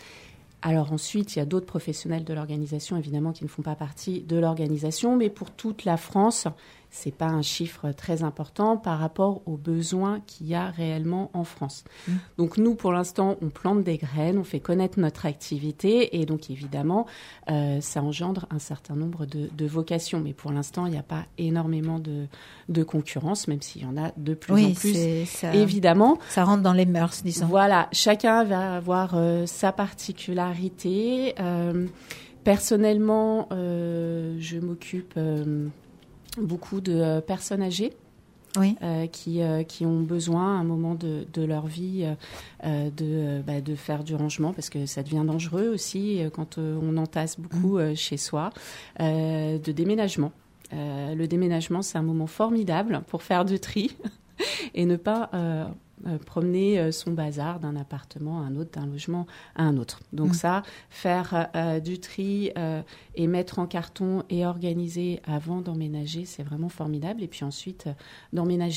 Alors ensuite, il y a d'autres professionnels de l'organisation, évidemment, qui ne font pas partie de l'organisation, mais pour toute la France, c'est pas un chiffre très important par rapport aux besoins qu'il y a réellement en France. Mmh. Donc nous, pour l'instant, on plante des graines, on fait connaître notre activité, et donc évidemment, euh, ça engendre un certain nombre de, de vocations. Mais pour l'instant, il n'y a pas énormément de, de concurrence, même s'il y en a de plus
oui,
en plus.
C'est, ça,
évidemment,
ça rentre dans les mœurs, disons.
Voilà, chacun va avoir euh, sa particularité. Euh, personnellement, euh, je m'occupe euh, beaucoup de euh, personnes âgées. Oui. Euh, qui, euh, qui ont besoin à un moment de, de leur vie euh, de, bah, de faire du rangement, parce que ça devient dangereux aussi euh, quand euh, on entasse beaucoup euh, chez soi, euh, de déménagement. Euh, le déménagement, c'est un moment formidable pour faire du tri et ne pas euh, euh, promener euh, son bazar d'un appartement à un autre, d'un logement à un autre. Donc mmh. ça, faire euh, du tri euh, et mettre en carton et organiser avant d'emménager, c'est vraiment formidable. Et puis ensuite, euh, d'emménager.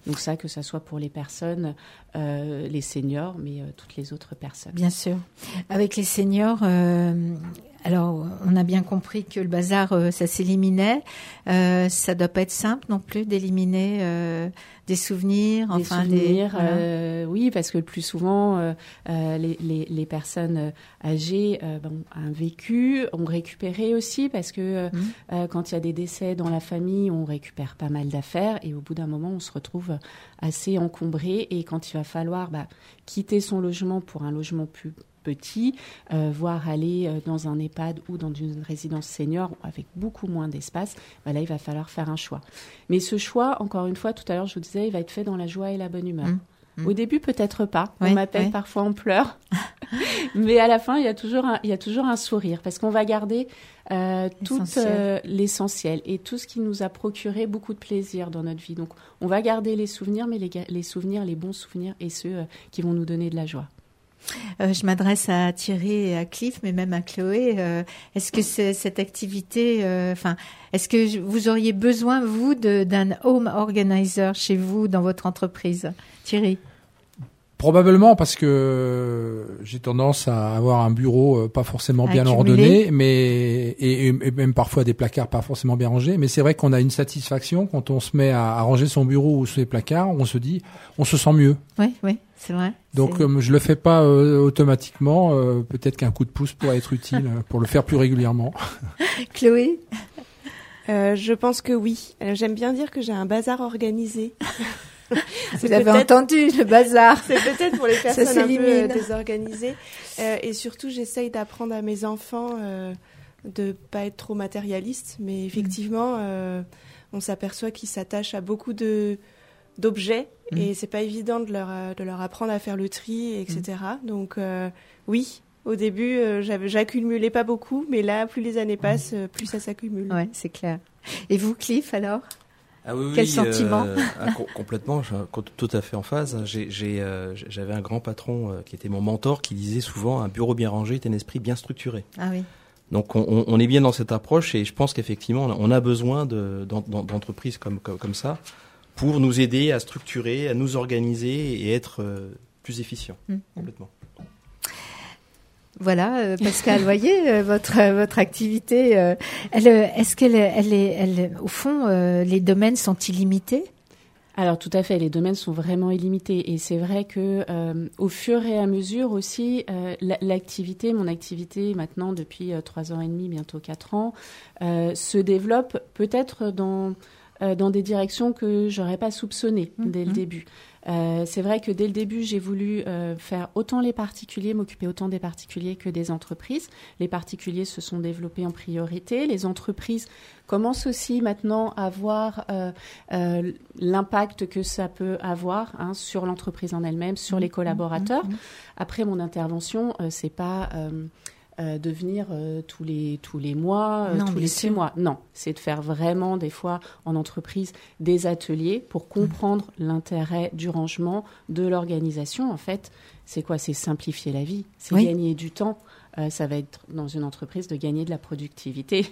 Donc ça, que ça soit pour les personnes, euh, les seniors, mais euh, toutes les autres personnes.
Bien sûr. Avec les seniors, euh, alors on a bien compris que le bazar, euh, ça s'éliminait. Euh, ça doit pas être simple non plus d'éliminer euh, des souvenirs.
Des
enfin,
souvenirs,
des, voilà.
euh, oui, parce que le plus souvent, euh, euh, les, les, les personnes âgées euh, bon, ont vécu, ont récupéré aussi, parce que euh, mmh. euh, quand il y a des décès dans la famille, on récupère pas mal d'affaires, et au bout d'un moment, on se retrouve assez encombré, et quand il va falloir bah, quitter son logement pour un logement plus petit, euh, voire aller euh, dans un EHPAD ou dans une résidence senior avec beaucoup moins d'espace, bah là, il va falloir faire un choix. Mais ce choix, encore une fois, tout à l'heure, je vous disais, il va être fait dans la joie et la bonne humeur. Mmh. Mmh. Au début, peut-être pas.
Oui,
on m'appelle
oui.
parfois en pleurs. Mais à la fin, il y a toujours un, il y a toujours un sourire, parce qu'on va garder euh, tout euh, l'essentiel et tout ce qui nous a procuré beaucoup de plaisir dans notre vie. Donc, on va garder les souvenirs, mais les, les souvenirs, les bons souvenirs et ceux euh, qui vont nous donner de la joie.
Euh, je m'adresse à Thierry et à Cliff, mais même à Chloé. Euh, est-ce que c'est, cette activité, enfin, euh, est-ce que je, vous auriez besoin, vous, de, d'un home organizer chez vous, dans votre entreprise, Thierry?
Probablement, parce que j'ai tendance à avoir un bureau euh, pas forcément bien
Accumulé.
ordonné, mais et, et même parfois des placards pas forcément bien rangés. Mais c'est vrai qu'on a une satisfaction quand on se met à, à ranger son bureau ou ses placards. On se dit, on se sent mieux.
Oui, oui, c'est vrai.
Donc,
c'est...
euh, je le fais pas euh, automatiquement. Euh, peut-être qu'un coup de pouce pourrait être utile euh, pour le faire plus régulièrement.
Chloé?
Euh, je pense que oui. Euh, j'aime bien dire que j'ai un bazar organisé.
Vous l'avez entendu, le bazar.
C'est peut-être pour les personnes un peu euh, désorganisées. Euh, et surtout, j'essaye d'apprendre à mes enfants euh, de pas être trop matérialistes. Mais effectivement, euh, on s'aperçoit qu'ils s'attachent à beaucoup de d'objets mmh. et c'est pas évident de leur de leur apprendre à faire le tri, et cetera. Mmh. Donc euh, oui. Au début, euh, j'avais, j'accumulais pas beaucoup, mais là, plus les années passent, euh, plus ça s'accumule.
Ouais, c'est clair. Et vous, Cliff, alors?
Ah oui,
Quel
oui,
sentiment
euh, ah, com- Complètement, je suis tout à fait en phase. J'ai, j'ai, euh, j'avais un grand patron euh, qui était mon mentor, qui disait souvent un bureau bien rangé est un esprit bien structuré.
Ah oui.
Donc on, on est bien dans cette approche, et je pense qu'effectivement on a besoin de, d'entreprises comme, comme, comme ça pour nous aider à structurer, à nous organiser et être euh, plus efficients. Mmh. Complètement.
Voilà, euh, Pascal, voyez euh, votre euh, votre activité. Euh, elle, est-ce qu'elle, elle est, elle, au fond, euh, les domaines sont illimités?
Alors tout à fait, les domaines sont vraiment illimités, et c'est vrai que euh, au fur et à mesure aussi, euh, l'activité, mon activité maintenant depuis euh, trois ans et demi, bientôt quatre ans, euh, se développe peut-être dans euh, dans des directions que j'aurais pas soupçonnées mmh. dès le début. Euh, c'est vrai que dès le début, j'ai voulu euh, faire autant les particuliers, m'occuper autant des particuliers que des entreprises. Les particuliers se sont développés en priorité. Les entreprises commencent aussi maintenant à voir euh, euh, l'impact que ça peut avoir hein, sur l'entreprise en elle-même, sur les collaborateurs. Après, mon intervention, euh, c'est pas... Euh, Euh, de venir euh, tous les tous les mois, euh,
non,
tous les six mois. Non, c'est de faire vraiment des fois en entreprise des ateliers pour comprendre mmh. l'intérêt du rangement, de l'organisation. En fait, c'est quoi? C'est simplifier la vie, c'est oui. gagner du temps. Euh, ça va être dans une entreprise de gagner de la productivité.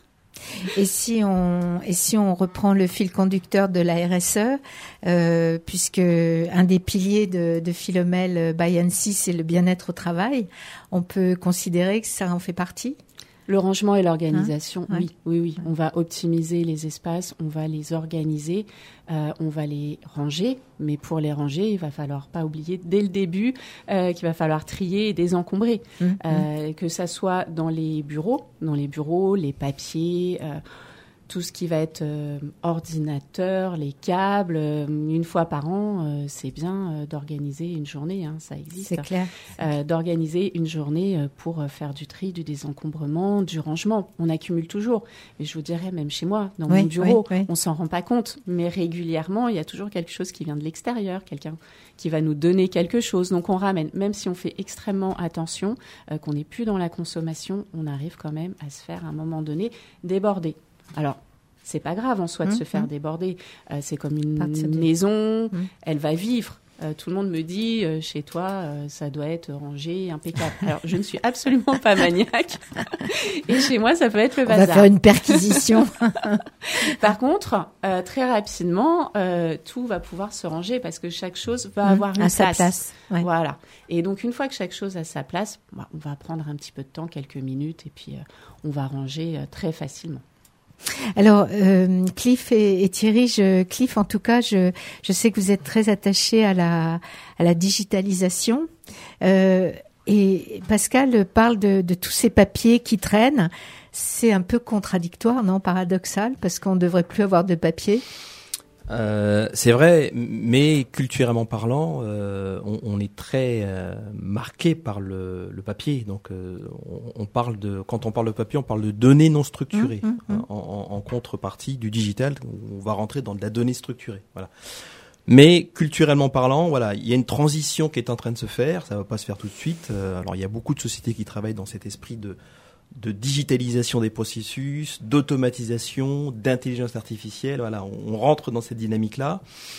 Et si on et si on reprend le fil conducteur de la R S E, euh, puisque un des piliers de, de Philomèle by Annecy, c'est le bien-être au travail, on peut considérer que ça en fait partie?
Le rangement et l'organisation,
hein
oui,
ouais.
oui, oui. On va optimiser les espaces, on va les organiser, euh, on va les ranger. Mais pour les ranger, il va falloir pas oublier dès le début euh, qu'il va falloir trier et désencombrer. Mmh, euh, mmh. Que ça soit dans les bureaux, dans les bureaux, les papiers, euh, tout ce qui va être euh, ordinateur, les câbles. Euh, une fois par an, euh, c'est bien euh, d'organiser une journée, hein, ça existe.
C'est clair.
Euh, d'organiser une journée euh, pour euh, faire du tri, du désencombrement, du rangement. On accumule toujours. Et je vous dirais, même chez moi, dans
oui,
mon bureau,
oui, oui.
on s'en rend pas compte. Mais régulièrement, il y a toujours quelque chose qui vient de l'extérieur, quelqu'un qui va nous donner quelque chose. Donc on ramène, même si on fait extrêmement attention, euh, qu'on n'est plus dans la consommation, on arrive quand même à se faire à un moment donné déborder. Alors, c'est pas grave en soi de mmh, se faire mmh. déborder. Euh, c'est comme une maison, mmh. elle va vivre. Euh, tout le monde me dit, euh, chez toi, euh, ça doit être rangé, impeccable. Alors, je ne suis absolument pas maniaque. Et chez moi, ça peut être le bazar.
On va faire une perquisition.
Par contre, euh, très rapidement, euh, tout va pouvoir se ranger parce que chaque chose va
Mmh,
avoir une
à
place.
sa place. Ouais.
Voilà. Et donc, une fois que chaque chose a sa place, bah, on va prendre un petit peu de temps, quelques minutes, et puis euh, on va ranger euh, très facilement.
Alors, euh, Cliff et, et Thierry, je, Cliff, en tout cas, je, je sais que vous êtes très attachés à la, à la digitalisation. Euh, et Pascal parle de, de tous ces papiers qui traînent. C'est un peu contradictoire, non, paradoxal, parce qu'on ne devrait plus avoir de papier.
Euh, c'est vrai, mais culturellement parlant, euh, on, on est très euh, marqué par le, le papier. Donc, euh, on, on parle de, quand on parle de papier, on parle de données non structurées,
mmh, mmh.
en, en, en contrepartie du digital, où on va rentrer dans de la donnée structurée. Voilà. Mais culturellement parlant, voilà, il y a une transition qui est en train de se faire. Ça va pas se faire tout de suite. Euh, alors, il y a beaucoup de sociétés qui travaillent dans cet esprit de de digitalisation des processus, d'automatisation, d'intelligence artificielle. Voilà, on rentre dans cette dynamique-là.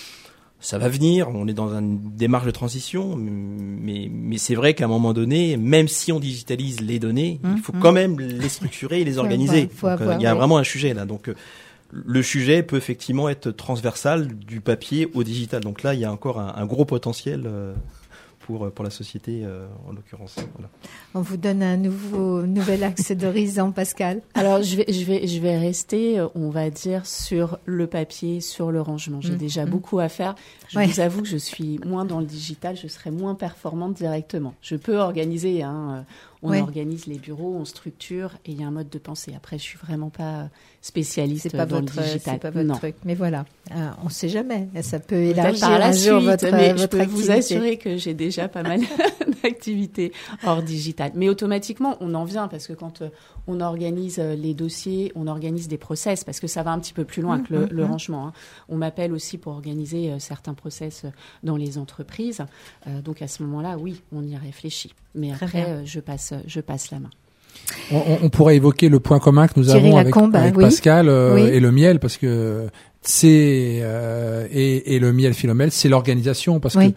Ça va venir, on est dans une démarche de transition, mais, mais c'est vrai qu'à un moment donné, même si on digitalise les données, mmh, il faut mmh. quand même les structurer et les organiser.
Faut
Donc,
avoir,
euh, il y a
oui.
vraiment un sujet là. Donc, euh, le sujet peut effectivement être transversal du papier au digital. Donc là, il y a encore un, un gros potentiel euh, pour pour la société euh, en l'occurrence. Voilà.
On vous donne un nouveau nouvel axe d'horizon, Pascal.
Alors je vais je vais je vais rester, on va dire, sur le papier, sur le rangement. J'ai mmh, déjà mmh. beaucoup à faire. Je ouais. vous avoue que je suis moins dans le digital, je serai moins performante directement. Je peux organiser, hein, on ouais. organise les bureaux, on structure et il y a un mode de pensée. Après, je suis vraiment pas spécialiste
c'est pas
dans
votre,
le digital.
C'est pas votre
non.
truc. Mais voilà, euh, on ne sait jamais. Ça peut
Peut-être
élargir
par la
un
suite,
jour votre,
mais
votre
je peux
activité.
vous assurer que j'ai déjà pas mal d'activités hors digital. Mais automatiquement, on en vient parce que quand euh, on organise euh, les dossiers, on organise des process parce que ça va un petit peu plus loin mmh, que le, mmh, le rangement. Hein. On m'appelle aussi pour organiser euh, certains process euh, dans les entreprises. Euh, donc à ce moment-là, oui, on y réfléchit. Mais
Très
après,
bien.
euh, je passe, je passe la main.
On, on pourrait évoquer le point commun que nous
Thierry
avons avec,
Lacombe,
avec
oui.
Pascal euh,
Oui.
et le miel, parce que c'est euh, et, et le miel Philomèle, c'est l'organisation, parce
Oui.
que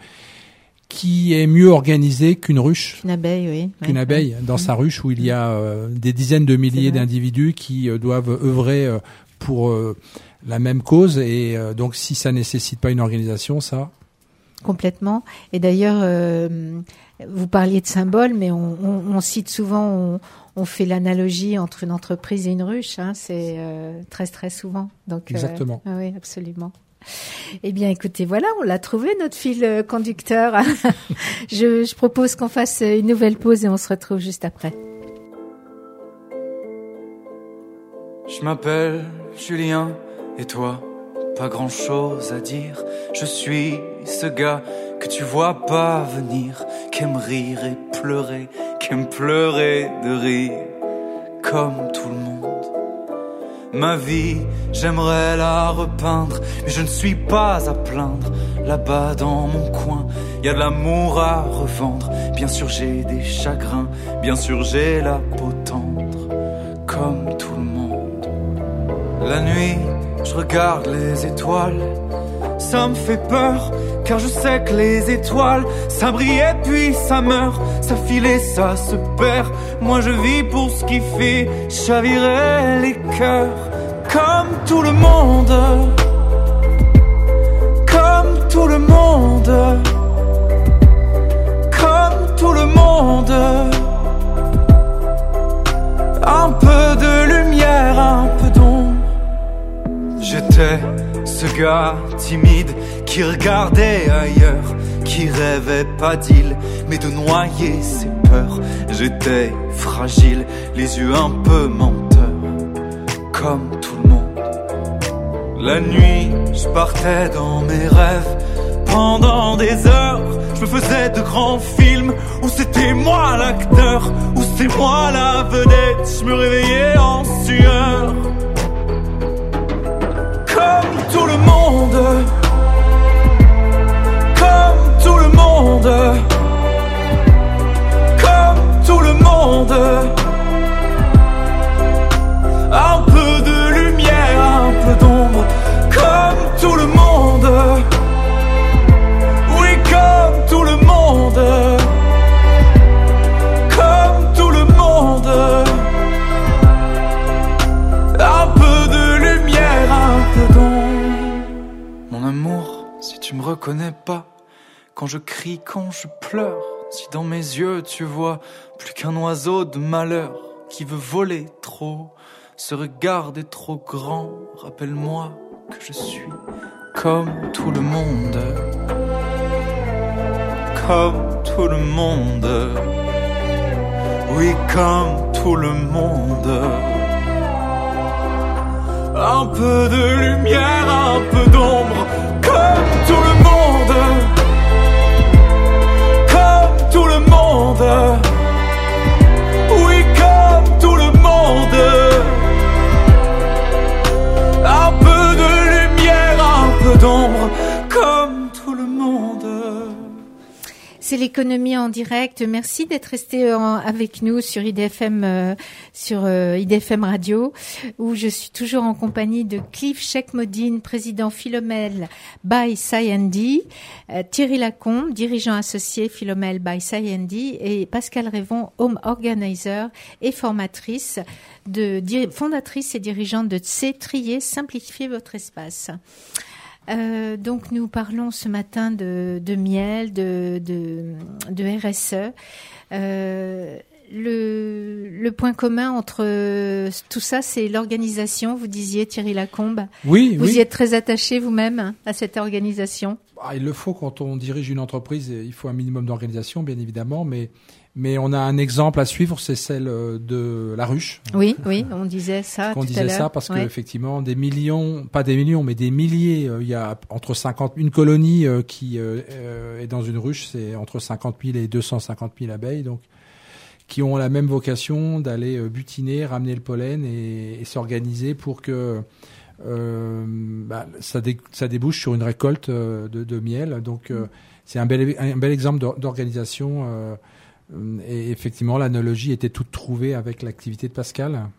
qui est mieux organisé qu'une ruche,
Une abeille, oui.
qu'une
ouais,
abeille
ouais.
dans sa ruche où il y a euh, des dizaines de milliers
vrai.
d'individus qui euh, doivent œuvrer euh, pour euh, la même cause, et euh, donc si ça nécessite pas une organisation, ça.
Complètement. Et d'ailleurs, euh, vous parliez de symboles, mais on, on, on cite souvent, on, on fait l'analogie entre une entreprise et une ruche. Hein, c'est euh, très très souvent. Donc,
Exactement.
Euh, oui, absolument. Eh bien, écoutez, voilà, on l'a trouvé notre fil euh, conducteur. je, je propose qu'on fasse une nouvelle pause et on se retrouve juste après.
Je m'appelle Julien et toi, pas grand chose à dire. Je suis ce gars que tu vois pas venir, qui aime rire et pleurer, qui aime pleurer de rire, comme tout le monde. Ma vie, j'aimerais la repeindre, mais je ne suis pas à plaindre. Là-bas dans mon coin, y a de l'amour à revendre. Bien sûr j'ai des chagrins, bien sûr j'ai la peau tendre, comme tout le monde. La nuit, je regarde les étoiles, ça me fait peur, car je sais que les étoiles, ça brille et puis ça meurt, ça file et ça se perd. Moi je vis pour ce qui fait chavirer les cœurs, comme tout le monde, comme tout le monde, comme tout le monde. Un peu de lumière, un peu d'ombre. J'étais ce gars timide qui regardait ailleurs, qui rêvait pas d'île, mais de noyer ses peurs. J'étais fragile, les yeux un peu menteurs, comme tout le monde. La nuit, je partais dans mes rêves pendant des heures. Je me faisais de grands films où c'était moi l'acteur, où c'était moi la vedette. Je me réveillais en sueur, comme tout le monde, comme tout le monde, comme tout le monde. Un peu de lumière, un peu d'ombre, comme tout le monde. Oui, comme reconnais pas quand je crie, quand je pleure. Si dans mes yeux tu vois plus qu'un oiseau de malheur qui veut voler trop, ce regard est trop grand. Rappelle-moi que je suis comme tout le monde, comme tout le monde, oui comme tout le monde. Un peu de lumière, un peu d'ombre, comme tout le monde, comme tout le monde, oui comme tout le monde. Un peu de lumière, un peu d'ombre, comme tout le monde.
C'est l'économie en direct. Merci d'être resté en, avec nous sur I D F M, euh, sur euh, I D F M Radio, où je suis toujours en compagnie de Cliff Chekmodine, président Philomel by Sciendy, euh, Thierry Lacombe, dirigeant associé Philomel by Sciendy, et Pascal Révon, home organizer et formatrice, de, fondatrice et dirigeante de C Trier, simplifiez votre espace. Euh, donc nous parlons ce matin de, de miel, de, de, de R S E. Euh, le, le point commun entre tout ça, c'est l'organisation. Vous disiez, Thierry Lacombe.
Oui,
Vous
oui.
y êtes très attaché vous-même à cette organisation.
Ah, il le faut quand on dirige une entreprise. Il faut un minimum d'organisation, bien évidemment, mais mais on a un exemple à suivre, c'est celle de La Ruche.
Oui, oui, on disait ça.
On
tout
disait
à l'heure.
ça parce
ouais.
que effectivement, des millions, pas des millions, mais des milliers. Euh, il y a entre cinquante, une colonie euh, qui euh, est dans une ruche, c'est entre cinquante mille et deux cent cinquante mille abeilles, donc qui ont la même vocation d'aller euh, butiner, ramener le pollen et, et s'organiser pour que euh, bah, ça, dé, ça débouche sur une récolte euh, de, de miel. Donc euh, c'est un bel, un bel exemple d'organisation. Euh, Et effectivement, l'analogie était toute trouvée avec l'activité de Pascal.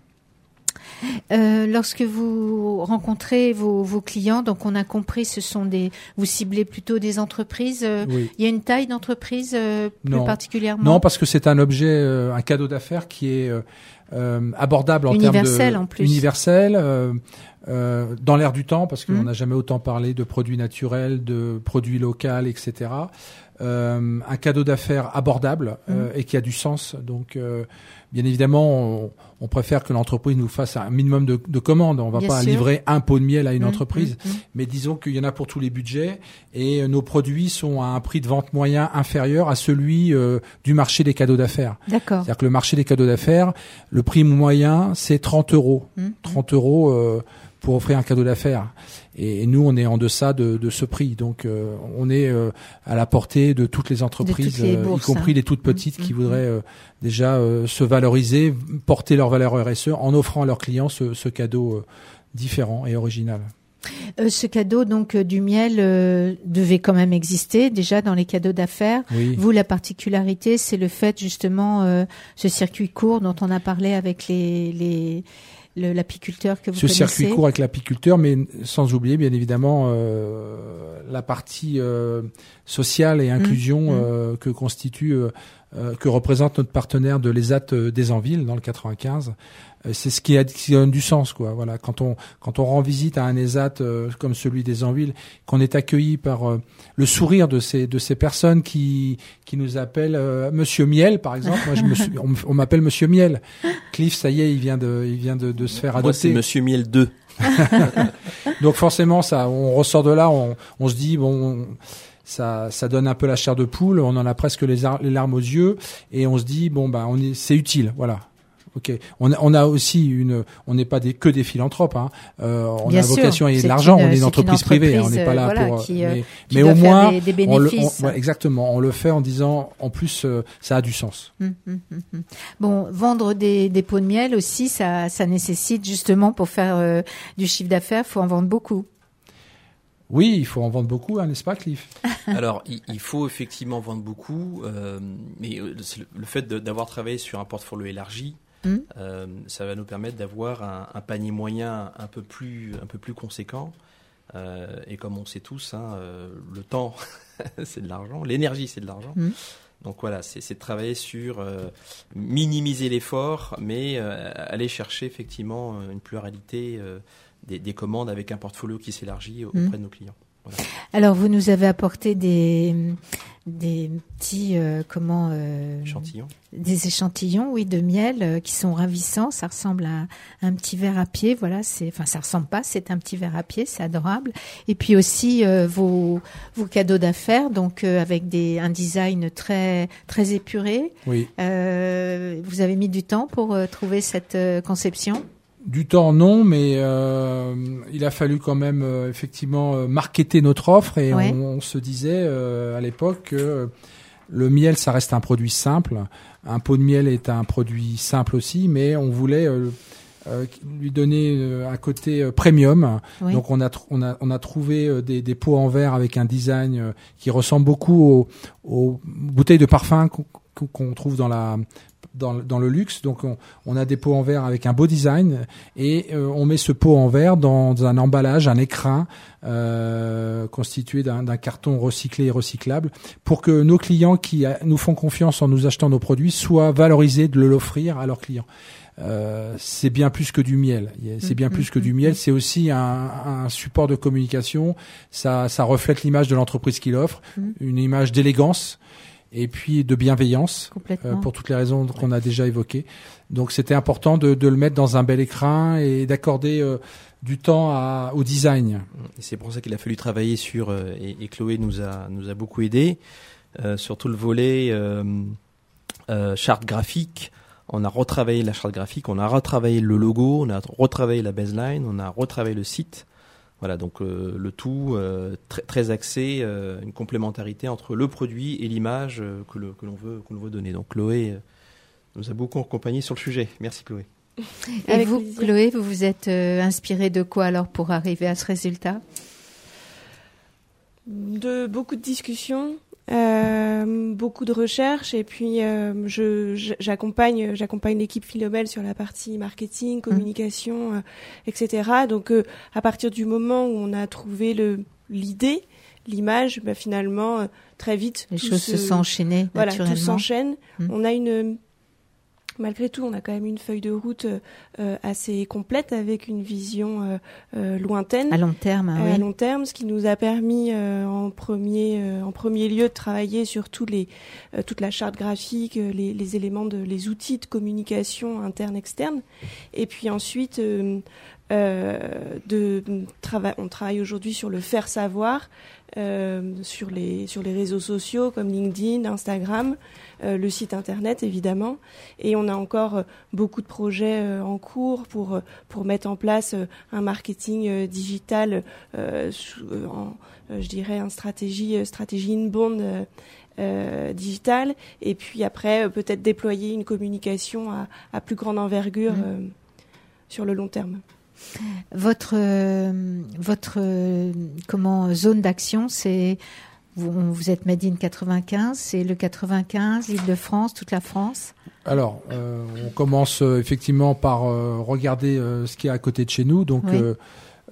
Euh, lorsque vous rencontrez vos, vos clients, donc on a compris, ce sont des, vous ciblez plutôt des entreprises. Euh,
Oui.
Il y a une taille d'entreprise euh, plus
Non.
particulièrement.
Non, parce que c'est un objet, euh, un cadeau d'affaires qui est euh, euh, abordable en termes de
universel en plus.
universel, euh, euh, dans l'air du temps, parce qu'on
Mmh.
n'a jamais autant parlé de produits naturels, de produits locaux, et cetera. Euh, un cadeau d'affaires abordable euh,
Mmh.
et qui a du sens. Donc, euh, bien évidemment, on, on préfère que l'entreprise nous fasse un minimum de, de commandes. On va
Bien
pas
sûr.
livrer un pot de miel à une
Mmh,
entreprise,
mmh, mmh.
mais disons qu'il y en a pour tous les budgets et euh, nos produits sont à un prix de vente moyen inférieur à celui euh, du marché des cadeaux d'affaires.
D'accord.
C'est-à-dire que le marché des cadeaux d'affaires, le prix moyen, c'est trente euros.
Mmh.
trente euros euh, pour offrir un cadeau d'affaires. Et, et nous, on est en deçà de, de ce prix. Donc, euh, on est euh, à la portée de toutes les entreprises,
toutes les
euh,
bourses,
y compris
hein.
les toutes petites
Mmh,
qui
mmh,
voudraient euh, déjà euh, se valoriser, porter leur valeur R S E en offrant à leurs clients ce, ce cadeau euh, différent et original.
Euh, ce cadeau donc euh, du miel euh, devait quand même exister déjà dans les cadeaux d'affaires.
Oui.
Vous, la particularité, c'est le fait justement euh, ce circuit court dont on a parlé avec les les le, l'apiculteur que vous
Ce
connaissez.
circuit court avec l'apiculteur, mais sans oublier bien évidemment euh, la partie euh, sociale et inclusion
mmh.
euh, que constitue, euh, euh, que représente notre partenaire de l'E S A T des Anvilles dans le quatre-vingt-quinze. Euh, c'est ce qui, a, qui donne du sens, quoi. Voilà, quand on quand on rend visite à un E S A T euh, comme celui des Anvilles, qu'on est accueilli par euh, le sourire de ces de ces personnes qui qui nous appellent euh, Monsieur Miel, par exemple. Moi, je me suis, on, on m'appelle Monsieur Miel. Cliff, ça y est, il vient de il vient de, de se faire adopter.
Moi, c'est Monsieur Miel deux.
Donc forcément, ça, on ressort de là, on, on se dit bon, ça, ça donne un peu la chair de poule, on en a presque les, ar- les larmes aux yeux, et on se dit bon bah, on est, c'est utile, voilà. Ok. On a, on a aussi une, on n'est pas des, que des philanthropes, hein. Euh, on
Bien
a vocation à
sûr,
gagner
c'est
de l'argent,
une-
on est
c'est
une entreprise
une
privée, hein. On
entreprise,
n'est pas là
euh, voilà,
pour.
qui, euh,
mais
qui
mais
doit
au
faire
moins,
des- des
on le, on-
bénéfices.
ouais, exactement, on le fait en disant, en plus, euh, ça a du sens.
Hum, hum, hum, hum. Bon, vendre des, des pots de miel aussi, ça, ça nécessite justement pour faire euh, du chiffre d'affaires, faut en vendre beaucoup.
Oui, il faut en vendre beaucoup, hein, n'est-ce pas, Cliff?
Alors, il, il faut effectivement vendre beaucoup, euh, mais euh, le, le fait de, d'avoir travaillé sur un portfolio élargi,
Mmh.
euh, ça va nous permettre d'avoir un, un panier moyen un peu plus, un peu plus conséquent. Euh, et comme on sait tous, hein, euh, le temps, c'est de l'argent, l'énergie, c'est de l'argent.
Mmh.
Donc voilà, c'est, c'est de travailler sur euh, minimiser l'effort, mais euh, aller chercher effectivement une pluralité euh, des, des commandes avec un portfolio qui s'élargit auprès
Mmh.
de nos clients. Voilà.
Alors, vous nous avez apporté des, des petits, euh, comment, euh,
Échantillons.
Des échantillons, oui, de miel euh, qui sont ravissants. Ça ressemble à un petit verre à pied. Voilà, c'est, enfin, ça ressemble pas. C'est un petit verre à pied. C'est adorable. Et puis aussi euh, vos vos cadeaux d'affaires, donc euh, avec des un design très très épuré.
Oui.
Euh, vous avez mis du temps pour euh, trouver cette euh, conception.
Du temps, non, mais euh, il a fallu quand même euh, effectivement euh, marketer notre offre et
Ouais.
on, on se disait euh, à l'époque que euh, le miel, ça reste un produit simple. Un pot de miel est un produit simple aussi, mais on voulait euh, euh, lui donner euh, un côté euh, premium.
Oui.
Donc on a tr- on a on a trouvé euh, des, des pots en verre avec un design euh, qui ressemble beaucoup aux, aux bouteilles de parfum qu'on, qu'on trouve dans la Dans, dans le luxe. Donc on, on a des pots en verre avec un beau design et euh, on met ce pot en verre dans, dans un emballage, un écrin euh, constitué d'un, d'un carton recyclé et recyclable pour que nos clients qui a, nous font confiance en nous achetant nos produits soient valorisés de l'offrir à leurs clients. Euh, c'est bien plus que du miel. C'est bien plus que du miel. C'est aussi un, un support de communication. Ça, ça reflète l'image de l'entreprise qui l'offre, une image d'élégance et puis de bienveillance euh, pour toutes les raisons qu'on a déjà évoquées. Donc c'était important de, de le mettre dans un bel écrin et d'accorder euh, du temps à, au design.
Et c'est pour ça qu'il a fallu travailler sur euh, et, et Chloé nous a nous a beaucoup aidé euh, sur tout le volet euh, euh, charte graphique. On a retravaillé la charte graphique, on a retravaillé le logo, on a retravaillé la baseline, on a retravaillé le site. Voilà, donc euh, le tout euh, très, très axé, euh, une complémentarité entre le produit et l'image euh, que, le, que l'on veut que l'on veut donner. Donc Chloé euh, nous a beaucoup accompagnés sur le sujet. Merci Chloé.
Et Avec vous, plaisir. Chloé, vous vous êtes euh, inspirée de quoi alors pour arriver à ce résultat ?
De beaucoup de discussions. Euh, beaucoup de recherches et puis euh, je, j'accompagne j'accompagne l'équipe Philomèle sur la partie marketing, communication, mmh. euh, et cetera. Donc euh, à partir du moment où on a trouvé le l'idée, l'image, bah, finalement euh, très vite
les choses se, se sont enchaînées
voilà,
naturellement.
Tout s'enchaîne.
Mmh.
On a une Malgré tout, on a quand même une feuille de route euh, assez complète avec une vision euh, euh, lointaine.
À long terme,
euh,
oui.
À long terme, ce qui nous a permis euh, en premier euh, en premier lieu de travailler sur tous les euh, toute la charte graphique, les, les éléments de les outils de communication interne externe, et puis ensuite euh, euh, de trava- on travaille aujourd'hui sur le faire savoir euh, sur les sur les réseaux sociaux comme LinkedIn, Instagram. Euh, le site internet évidemment, et on a encore euh, beaucoup de projets euh, en cours pour euh, pour mettre en place euh, un marketing euh, digital, euh, sous, euh, en, euh, je dirais, une stratégie euh, stratégie inbound euh, euh, digitale, et puis après euh, peut-être déployer une communication à, à plus grande envergure mmh. euh, sur le long terme.
Votre euh, votre euh, comment zone d'action, c'est Vous, vous êtes Made in quatre-vingt-quinze, c'est le quatre-vingt-quinze, l'Île-de-France, toute la France.
Alors, euh, on commence euh, effectivement par euh, regarder euh, ce qui est à côté de chez nous. Donc, oui. euh,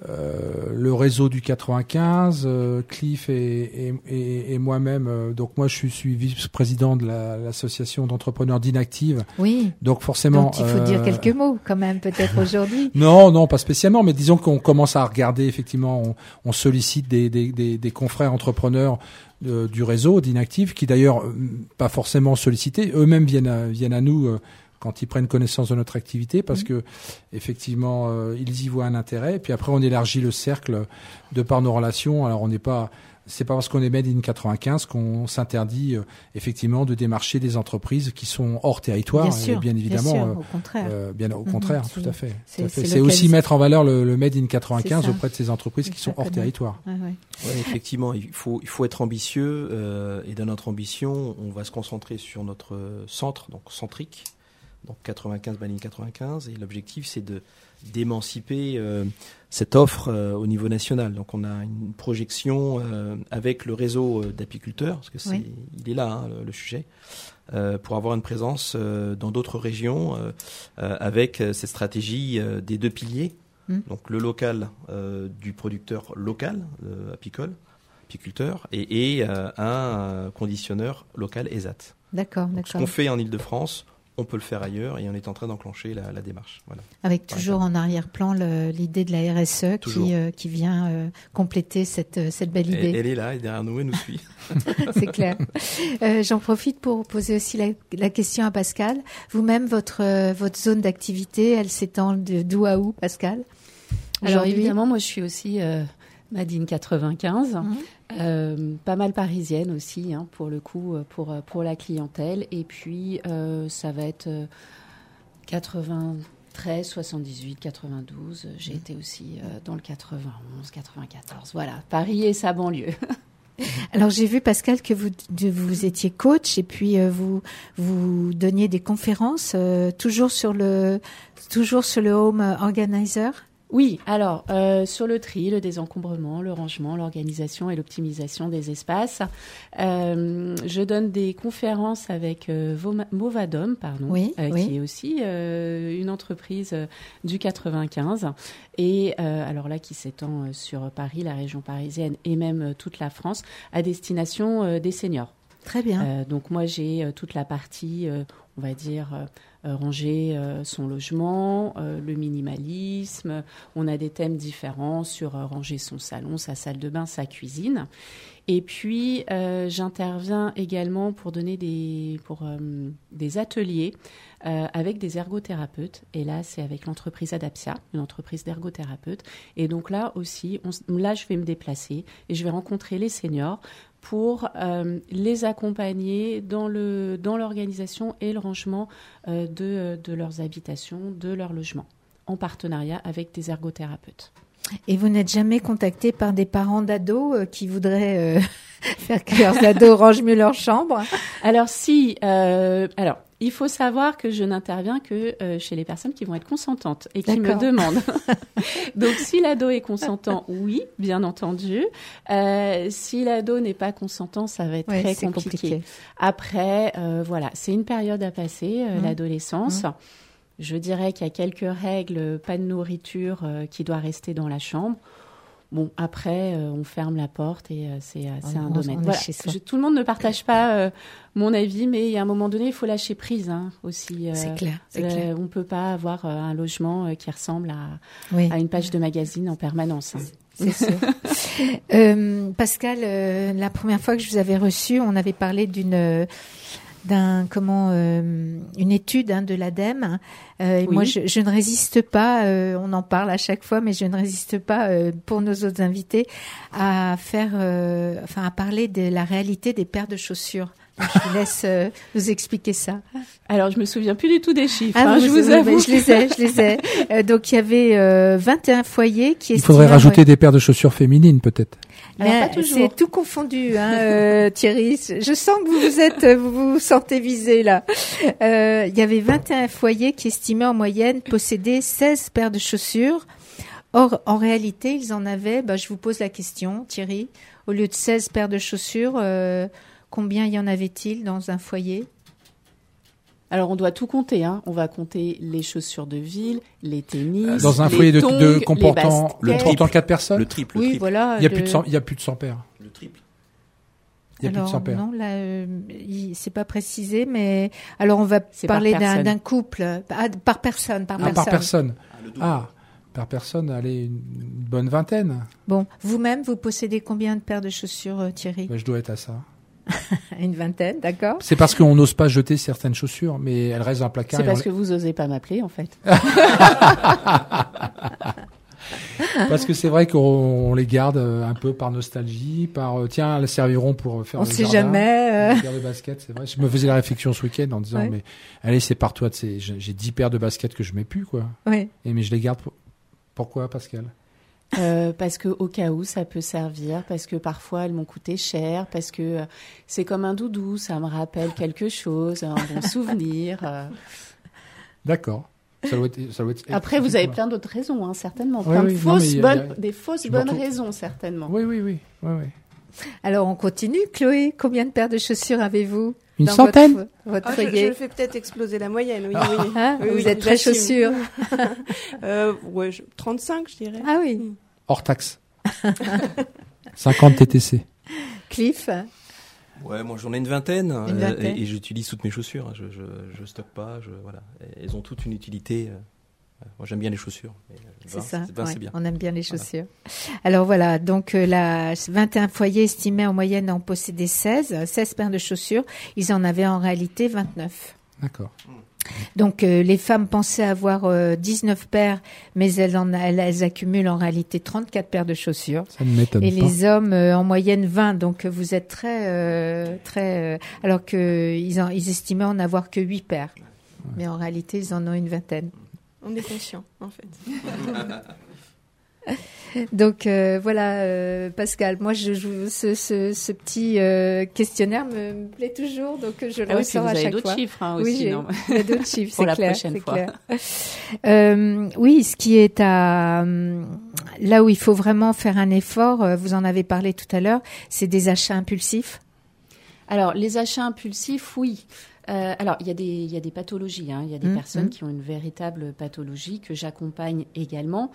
euh, le réseau du quatre-vingt-quinze, euh, Cliff et, et, et, et moi-même. Euh, donc, moi, je suis, suis vice-président de la, l'association d'entrepreneurs d'Inactive.
Oui.
Donc, forcément.
Donc, il faut euh, dire quelques mots quand même, peut-être aujourd'hui.
Non, non, pas spécialement, mais disons qu'on commence à regarder. Effectivement, on, on sollicite des, des, des, des confrères entrepreneurs de, du réseau d'Inactive, qui d'ailleurs pas forcément sollicités, eux-mêmes viennent à, viennent à nous. Euh, quand ils prennent connaissance de notre activité, parce mmh. que effectivement euh, ils y voient un intérêt. Et puis après on élargit le cercle de par nos relations. Alors on n'est pas, c'est pas parce qu'on est Made in quatre-vingt-quinze qu'on s'interdit euh, effectivement de démarcher des entreprises qui sont hors territoire.
Bien sûr,
et bien évidemment,
bien sûr,
euh,
au contraire.
Euh, bien au contraire, mmh, tout à fait.
C'est,
tout à fait.
c'est,
c'est aussi mettre en valeur le, le Made in quatre-vingt-quinze auprès de ces entreprises
c'est
qui sont hors territoire.
Ouais, ouais.
Ouais, effectivement, il faut il faut être ambitieux euh, et dans notre ambition, on va se concentrer sur notre centre, donc centrique. Donc quatre-vingt-quinze, Made in quatre-vingt-quinze, et l'objectif c'est de d'émanciper euh, cette offre euh, au niveau national. Donc on a une projection euh, avec le réseau d'apiculteurs, parce que c'est, oui. il est là hein, le, le sujet, euh, pour avoir une présence euh, dans d'autres régions euh, euh, avec cette stratégie euh, des deux piliers, mmh. donc le local euh, du producteur local, euh, apicole, apiculteur, et, et euh, un conditionneur local E S A T.
D'accord,
donc,
d'accord.
Ce qu'on fait en Ile-de-France, on peut le faire ailleurs et on est en train d'enclencher la, la démarche. Voilà.
Avec toujours en arrière-plan le, l'idée de la R S E qui, euh, qui vient euh, compléter cette, cette belle idée.
Elle, elle est là, et derrière nous, elle nous suit.
C'est clair. Euh, j'en profite pour poser aussi la, la question à Pascal. Vous-même, votre, euh, votre zone d'activité, elle s'étend de d'où à où, Pascal?
Alors évidemment, moi je suis aussi euh, Made in quatre-vingt-quinze, mmh. euh, pas mal parisienne aussi, hein, pour le coup, pour, pour la clientèle. Et puis, euh, ça va être euh, quatre-vingt-treize, soixante-dix-huit, quatre-vingt-douze. J'ai mmh. été aussi euh, dans le quatre-vingt-onze, quatre-vingt-quatorze. Voilà, Paris et sa banlieue.
Alors j'ai vu, Pascal, que vous vous étiez coach et puis euh, vous vous donniez des conférences euh, toujours sur le toujours sur le home organizer.
Oui, alors euh, sur le tri, le désencombrement, le rangement, l'organisation et l'optimisation des espaces, euh, je donne des conférences avec euh, Movadom, pardon,
oui,
euh,
oui.
qui est aussi euh, une entreprise euh, du quatre-vingt-quinze et euh, alors là qui s'étend euh, sur Paris, la région parisienne et même euh, toute la France à destination euh, des seniors.
Très bien.
Euh, donc moi j'ai euh, toute la partie, euh, on va dire. Euh, Euh, ranger euh, son logement, euh, le minimalisme. On a des thèmes différents sur euh, ranger son salon, sa salle de bain, sa cuisine. Et puis, euh, j'interviens également pour donner des, pour, euh, des ateliers euh, avec des ergothérapeutes. Et là, c'est avec l'entreprise Adaptia, une entreprise d'ergothérapeutes. Et donc là aussi, on, là, je vais me déplacer et je vais rencontrer les seniors pour euh, les accompagner dans, le, dans l'organisation et le rangement euh, de, de leurs habitations, de leur logement, en partenariat avec des ergothérapeutes.
Et vous n'êtes jamais contacté par des parents d'ados euh, qui voudraient euh, faire que leurs ados rangent mieux leur chambre?
Alors si, euh, alors il faut savoir que je n'interviens que euh, chez les personnes qui vont être consentantes et qui D'accord. me demandent. Donc si l'ado est consentant, oui, bien entendu. Euh, si l'ado n'est pas consentant, ça va être ouais, très compliqué. compliqué. Après, euh, voilà, c'est une période à passer, euh, mmh. l'adolescence. Mmh. Je dirais qu'il y a quelques règles, pas de nourriture euh, qui doit rester dans la chambre. Bon, après, euh, on ferme la porte et euh, c'est, euh, c'est on, un domaine. Voilà. Je, tout le monde ne partage pas euh, mon avis, mais il y a un moment donné, il faut lâcher prise hein, aussi. Euh,
c'est clair, c'est
euh,
clair.
On ne peut pas avoir euh, un logement euh, qui ressemble à,
oui.
à une page de magazine en permanence. Hein.
C'est sûr. euh, Pascal, euh, la première fois que je vous avais reçu, on avait parlé d'une... Euh, d'un comment euh, une étude hein, de l'ADEME. Euh, et oui. Moi, je, je ne résiste pas. Euh, on en parle à chaque fois, mais je ne résiste pas euh, pour nos autres invités à faire, euh, enfin, à parler de la réalité des paires de chaussures. Donc, je vous laisse euh, vous expliquer ça.
Alors, je me souviens plus du tout des chiffres.
Ah,
hein,
vous,
je vous avoue.
Je les ai, je les ai. Euh, donc, il y avait euh, vingt et un foyers qui.
Il faudrait rajouter ouais. des paires de chaussures féminines, peut-être.
Alors, pas c'est tout confondu, hein, euh, Thierry. Je sens que vous vous êtes, vous vous sentez visé là. Euh, il y avait vingt et un foyers qui estimaient en moyenne posséder seize paires de chaussures. Or, en réalité, ils en avaient. Bah, je vous pose la question, Thierry. Au lieu de seize paires de chaussures, euh, combien y en avait-il dans un foyer?
Alors, on doit tout compter. Hein. On va compter les chaussures de ville, les tennis,
dans un
les
foyer de,
tongs,
de comportant,
le
comportant quatre personnes.
Le triple.
Oui,
le triple.
voilà.
Il y a
le...
plus de cent, il y a plus de cent paires.
Le triple.
Il y a
alors,
plus de cent paires.
Non, là, euh, il, c'est pas précisé, mais alors on va
c'est
parler
par
d'un, d'un couple, ah, par personne, par
ah,
personne.
Par personne. Ah, ah, par personne, allez, une bonne vingtaine.
Bon, vous-même, vous possédez combien de paires de chaussures, euh, Thierry?
Ben, je dois être à ça.
Une vingtaine, d'accord.
C'est parce qu'on n'ose pas jeter certaines chaussures, mais elles restent dans un placard.
C'est parce on... que vous osez pas m'appeler, en fait.
Parce que c'est vrai qu'on les garde un peu par nostalgie, par tiens, elles serviront pour faire.
On
le
sait
jardin,
jamais. Euh...
Faire des baskets, c'est vrai. Je me faisais la réflexion ce week-end en disant, ouais. mais allez, c'est par toi. J'ai, j'ai dix paires de baskets que je mets plus, quoi.
Oui.
Et mais je les garde. Pour... Pourquoi, Pascal?
Euh, parce que au cas où ça peut servir, parce que parfois elles m'ont coûté cher, parce que euh, c'est comme un doudou, ça me rappelle quelque chose, un bon souvenir. Euh...
D'accord. Ça doit être, ça doit être...
Après, vous avez plein d'autres raisons, hein, certainement,
oui,
plein
oui,
de fausses
non,
bonnes,
a, a...
des fausses bonnes retrouve... raisons, certainement.
Oui, oui, oui, oui, oui.
Alors on continue, Chloé. Combien de paires de chaussures avez-vous?
Une dans centaine.
Votre, votre
ah,
foyer.
Je, je fais peut-être exploser la moyenne, oui,
ah.
oui.
Hein,
oui.
Vous
oui,
êtes très chaussures.
euh, ouais, je, trente-cinq, je dirais.
Ah oui.
Hors taxe. cinquante T T C.
Cliff.
Ouais, moi j'en ai une vingtaine,
Une
euh,
vingtaine.
et, et j'utilise toutes mes chaussures. Je, je, je stocke pas, je, voilà. Elles ont toutes une utilité. euh, Moi j'aime bien les chaussures. Mais, euh,
C'est
ben,
ça,
c'est, ben,
ouais,
c'est bien.
on aime bien les chaussures. Voilà. Alors voilà, donc euh, la vingt et un foyers estimaient en moyenne en posséder seize, seize paires de chaussures. Ils en avaient en réalité vingt-neuf.
D'accord.
Donc euh, les femmes pensaient avoir euh, dix-neuf paires, mais elles, en, elles, elles accumulent en réalité trente-quatre paires de chaussures.
Ça ne m'étonne
Et
pas.
les hommes euh, en moyenne vingt. Donc euh, vous êtes très, euh, très, euh, alors que ils, en, ils estimaient en avoir que huit paires, ouais. Mais en réalité ils en ont une vingtaine.
On est conscient, en fait.
Donc euh, voilà, euh, Pascal, moi je joue ce, ce, ce petit euh, questionnaire me, me plaît toujours, donc je le
ah oui,
ressors à chaque fois.
Vous avez d'autres chiffres hein, aussi,
oui, j'ai,
non
il y a d'autres chiffres,
pour
c'est
la
clair,
prochaine
c'est
fois.
Clair. Euh, oui, ce qui est à là où il faut vraiment faire un effort, vous en avez parlé tout à l'heure, c'est des achats impulsifs.
Alors les achats impulsifs, oui. Euh, alors, il y a des, il y a des pathologies. Hein. Il y a des mmh, personnes mmh. qui ont une véritable pathologie que j'accompagne également,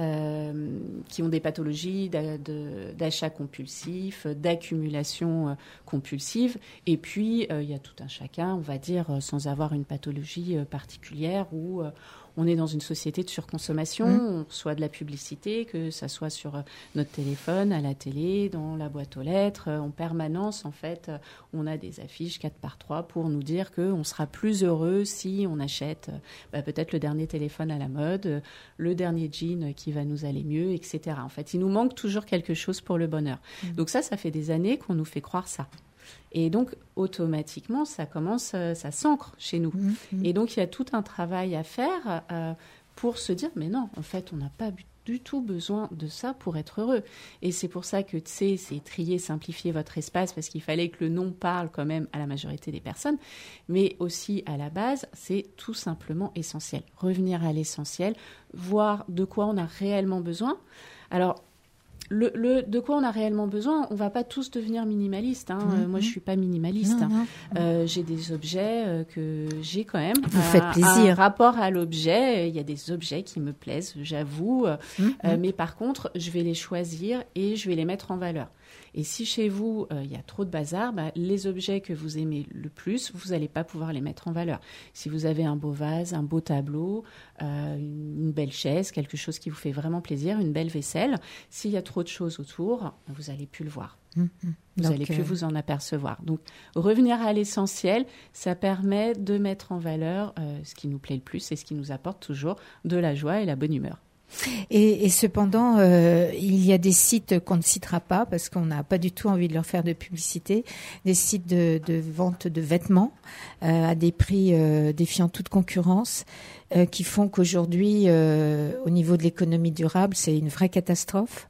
euh, qui ont des pathologies d'a, de, d'achat compulsif, d'accumulation euh, compulsive. Et puis, euh, il y a tout un chacun, on va dire, euh, sans avoir une pathologie euh, particulière où euh, on est dans une société de surconsommation, mmh. on reçoit de la publicité, que ça soit sur notre téléphone, à la télé, dans la boîte aux lettres, en permanence, en fait, on a des affiches quatre par trois pour nous dire qu'on sera plus heureux si on achète bah, peut-être le dernier téléphone à la mode, le dernier jean qui va nous aller mieux, et cetera. En fait, il nous manque toujours quelque chose pour le bonheur. Mmh. Donc ça, ça fait des années qu'on nous fait croire ça. Et donc, automatiquement, ça commence, ça s'ancre chez nous. Mmh. Et donc, il y a tout un travail à faire euh, pour se dire, mais non, en fait, on n'a pas du tout besoin de ça pour être heureux. Et c'est pour ça que, tu sais, c'est trier, simplifier votre espace, parce qu'il fallait que le nom parle quand même à la majorité des personnes. Mais aussi, à la base, c'est tout simplement essentiel. Revenir à l'essentiel, voir de quoi on a réellement besoin. Alors, Le, le, de quoi on a réellement besoin, on ne va pas tous devenir minimalistes. Hein. Mmh. Euh, moi, je ne suis pas minimaliste. Non, non. Euh, j'ai des objets euh, que j'ai quand même.
Vous un, faites plaisir.
Un rapport à l'objet, il y a des objets qui me plaisent, j'avoue. Mmh. Euh, mais par contre, je vais les choisir et je vais les mettre en valeur. Et si chez vous, il euh, y a trop de bazar, bah, les objets que vous aimez le plus, vous n'allez pas pouvoir les mettre en valeur. Si vous avez un beau vase, un beau tableau, euh, une belle chaise, quelque chose qui vous fait vraiment plaisir, une belle vaisselle, s'il y a trop de choses autour, vous n'allez plus le voir. Mmh. Vous n'allez plus euh... vous en apercevoir. Donc, revenir à l'essentiel, ça permet de mettre en valeur euh, ce qui nous plaît le plus et ce qui nous apporte toujours de la joie et la bonne humeur.
Et, et cependant, euh, il y a des sites qu'on ne citera pas parce qu'on n'a pas du tout envie de leur faire de publicité, des sites de, de vente de vêtements euh, à des prix euh, défiant toute concurrence, euh, qui font qu'aujourd'hui, euh, au niveau de l'économie durable, c'est une vraie catastrophe.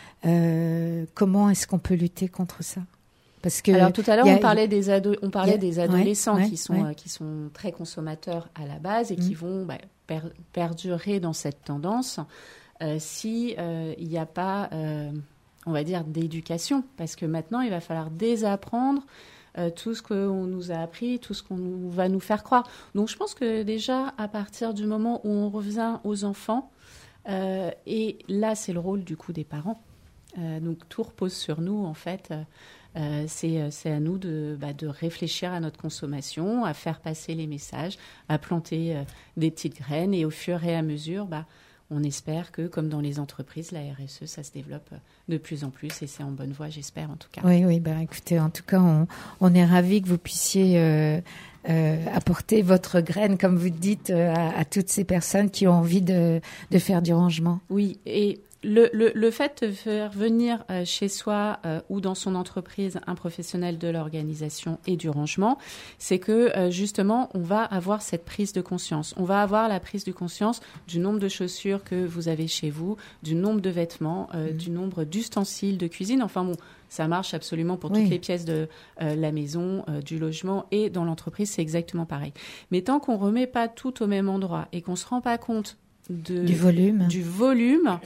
Euh, comment est-ce qu'on peut lutter contre ça ? Parce que
alors tout à l'heure
a,
on parlait des ado- on parlait a, des adolescents
ouais, ouais,
qui sont
ouais.
euh, qui sont très consommateurs à la base et
mmh.
qui vont bah, per- perdurer dans cette tendance euh, si euh, il n'y a pas euh, on va dire d'éducation, parce que maintenant il va falloir désapprendre euh, tout ce qu'on nous a appris, tout ce qu'on nous, va nous faire croire. Donc je pense que déjà à partir du moment où on revient aux enfants euh, et là c'est le rôle du coup des parents. Euh, donc tout repose sur nous en fait. Euh, Euh, c'est, c'est à nous de, bah, de réfléchir à notre consommation, à faire passer les messages, à planter euh, des petites graines et au fur et à mesure, bah, on espère que, comme dans les entreprises, la R S E, ça se développe de plus en plus et c'est en bonne voie, j'espère en tout cas.
Oui, oui, bah, écoutez, en tout cas, on, on est ravis que vous puissiez euh, euh, apporter votre graine, comme vous dites, euh, à, à toutes ces personnes qui ont envie de, de faire du rangement.
Oui, et Le, le, le fait de faire venir euh, chez soi euh, ou dans son entreprise un professionnel de l'organisation et du rangement, c'est que euh, justement, on va avoir cette prise de conscience. On va avoir la prise de conscience du nombre de chaussures que vous avez chez vous, du nombre de vêtements, euh, mmh. du nombre d'ustensiles de cuisine. Enfin bon, ça marche absolument pour toutes oui. les pièces de euh, la maison, euh, du logement et dans l'entreprise, c'est exactement pareil. Mais tant qu'on ne remet pas tout au même endroit et qu'on ne se rend pas compte De,
du volume,
du volume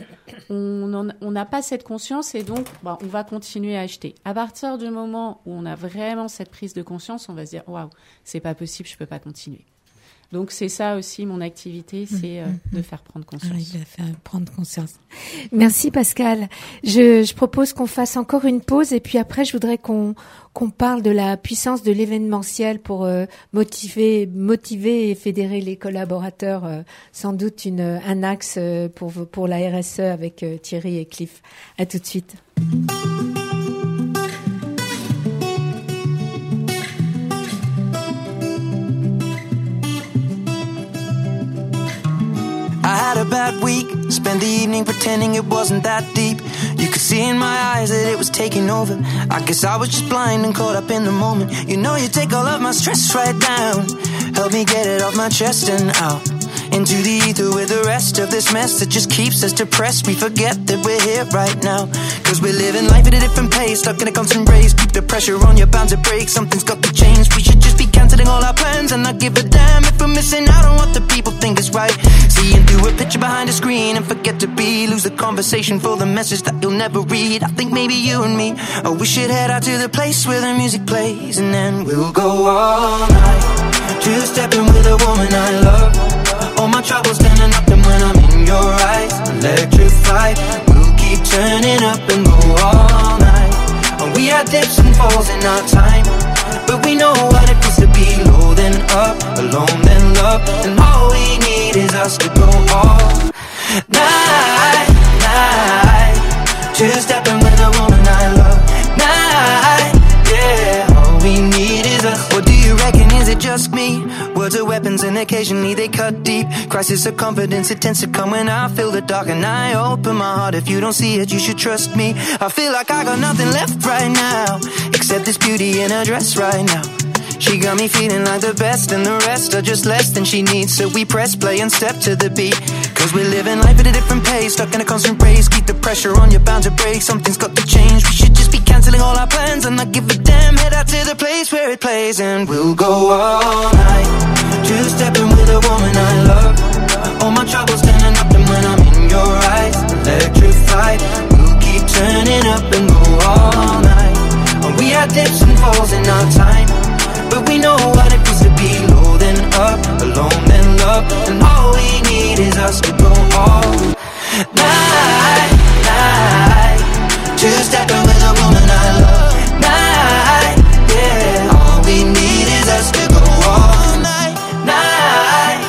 on n'a pas cette conscience et donc bah, on va continuer à acheter. À partir du moment où on a vraiment cette prise de conscience, on va se dire waouh, c'est pas possible, je peux pas continuer. Donc c'est ça aussi mon activité, c'est euh, mmh. de faire prendre conscience.
Ah, il a fait prendre conscience. Merci Pascal. Je, je propose qu'on fasse encore une pause et puis après je voudrais qu'on qu'on parle de la puissance de l'événementiel pour euh, motiver motiver et fédérer les collaborateurs. Euh, sans doute une un axe euh, pour pour la R S E avec euh, Thierry et Cliff. À tout de suite.
I had a bad week, spent the evening pretending it wasn't that deep. You could see in my eyes that it was taking over. I guess I was just blind and caught up in the moment. You know you take all of my stress right down, help me get it off my chest and out into the ether with the rest of this mess that just keeps us depressed. We forget that we're here right now, cause we're living life at a different pace, stuck in a constant race. Keep the pressure on, you're bound to break. Something's got to change. We should just be cancelling all our plans and not give a damn if we're missing out on what the people think is right. Seeing through a picture behind a screen and forget to be, lose the conversation for the message that you'll never read. I think maybe you and me, oh, we should head out to the place where the music plays, and then we'll go all night, two-stepping with a woman I love. All my troubles standing up, and when I'm in your eyes, electrified. We'll keep turning up and go all night. And we had dips and falls in our time, but we know what it feels to be low then up, alone then love. And all we need is us to go all night, night. Two-stepping with a woman I love. Night, yeah. All we need is us. What do you reckon? Is it just me? Words are weapons and occasionally they cut deep. Crisis of confidence, it tends to come when I feel the dark and I open my heart. If you don't see it, you should trust me. I feel like I got nothing left right now, except this beauty in her dress right now. She got me feeling like the best, and the rest are just less than she needs. So we press play and step to the beat, cause we're living life at a different pace, stuck in a constant race. Keep the pressure on, you're bound to break. Something's got to change. We should just be cancelling all our plans and not give a damn. Head out to the place where it plays, and we'll go all night, two-stepping with a woman I love. All my troubles standing up, and when I'm in your eyes, electrified. We'll keep turning up and go all night. And we had dips and falls in our time, but we know what it feels to be low then up, alone then love. And all we need is us to go all night, night. Two-stepping with a woman I love. Night, yeah. All we need is us to go all night, night,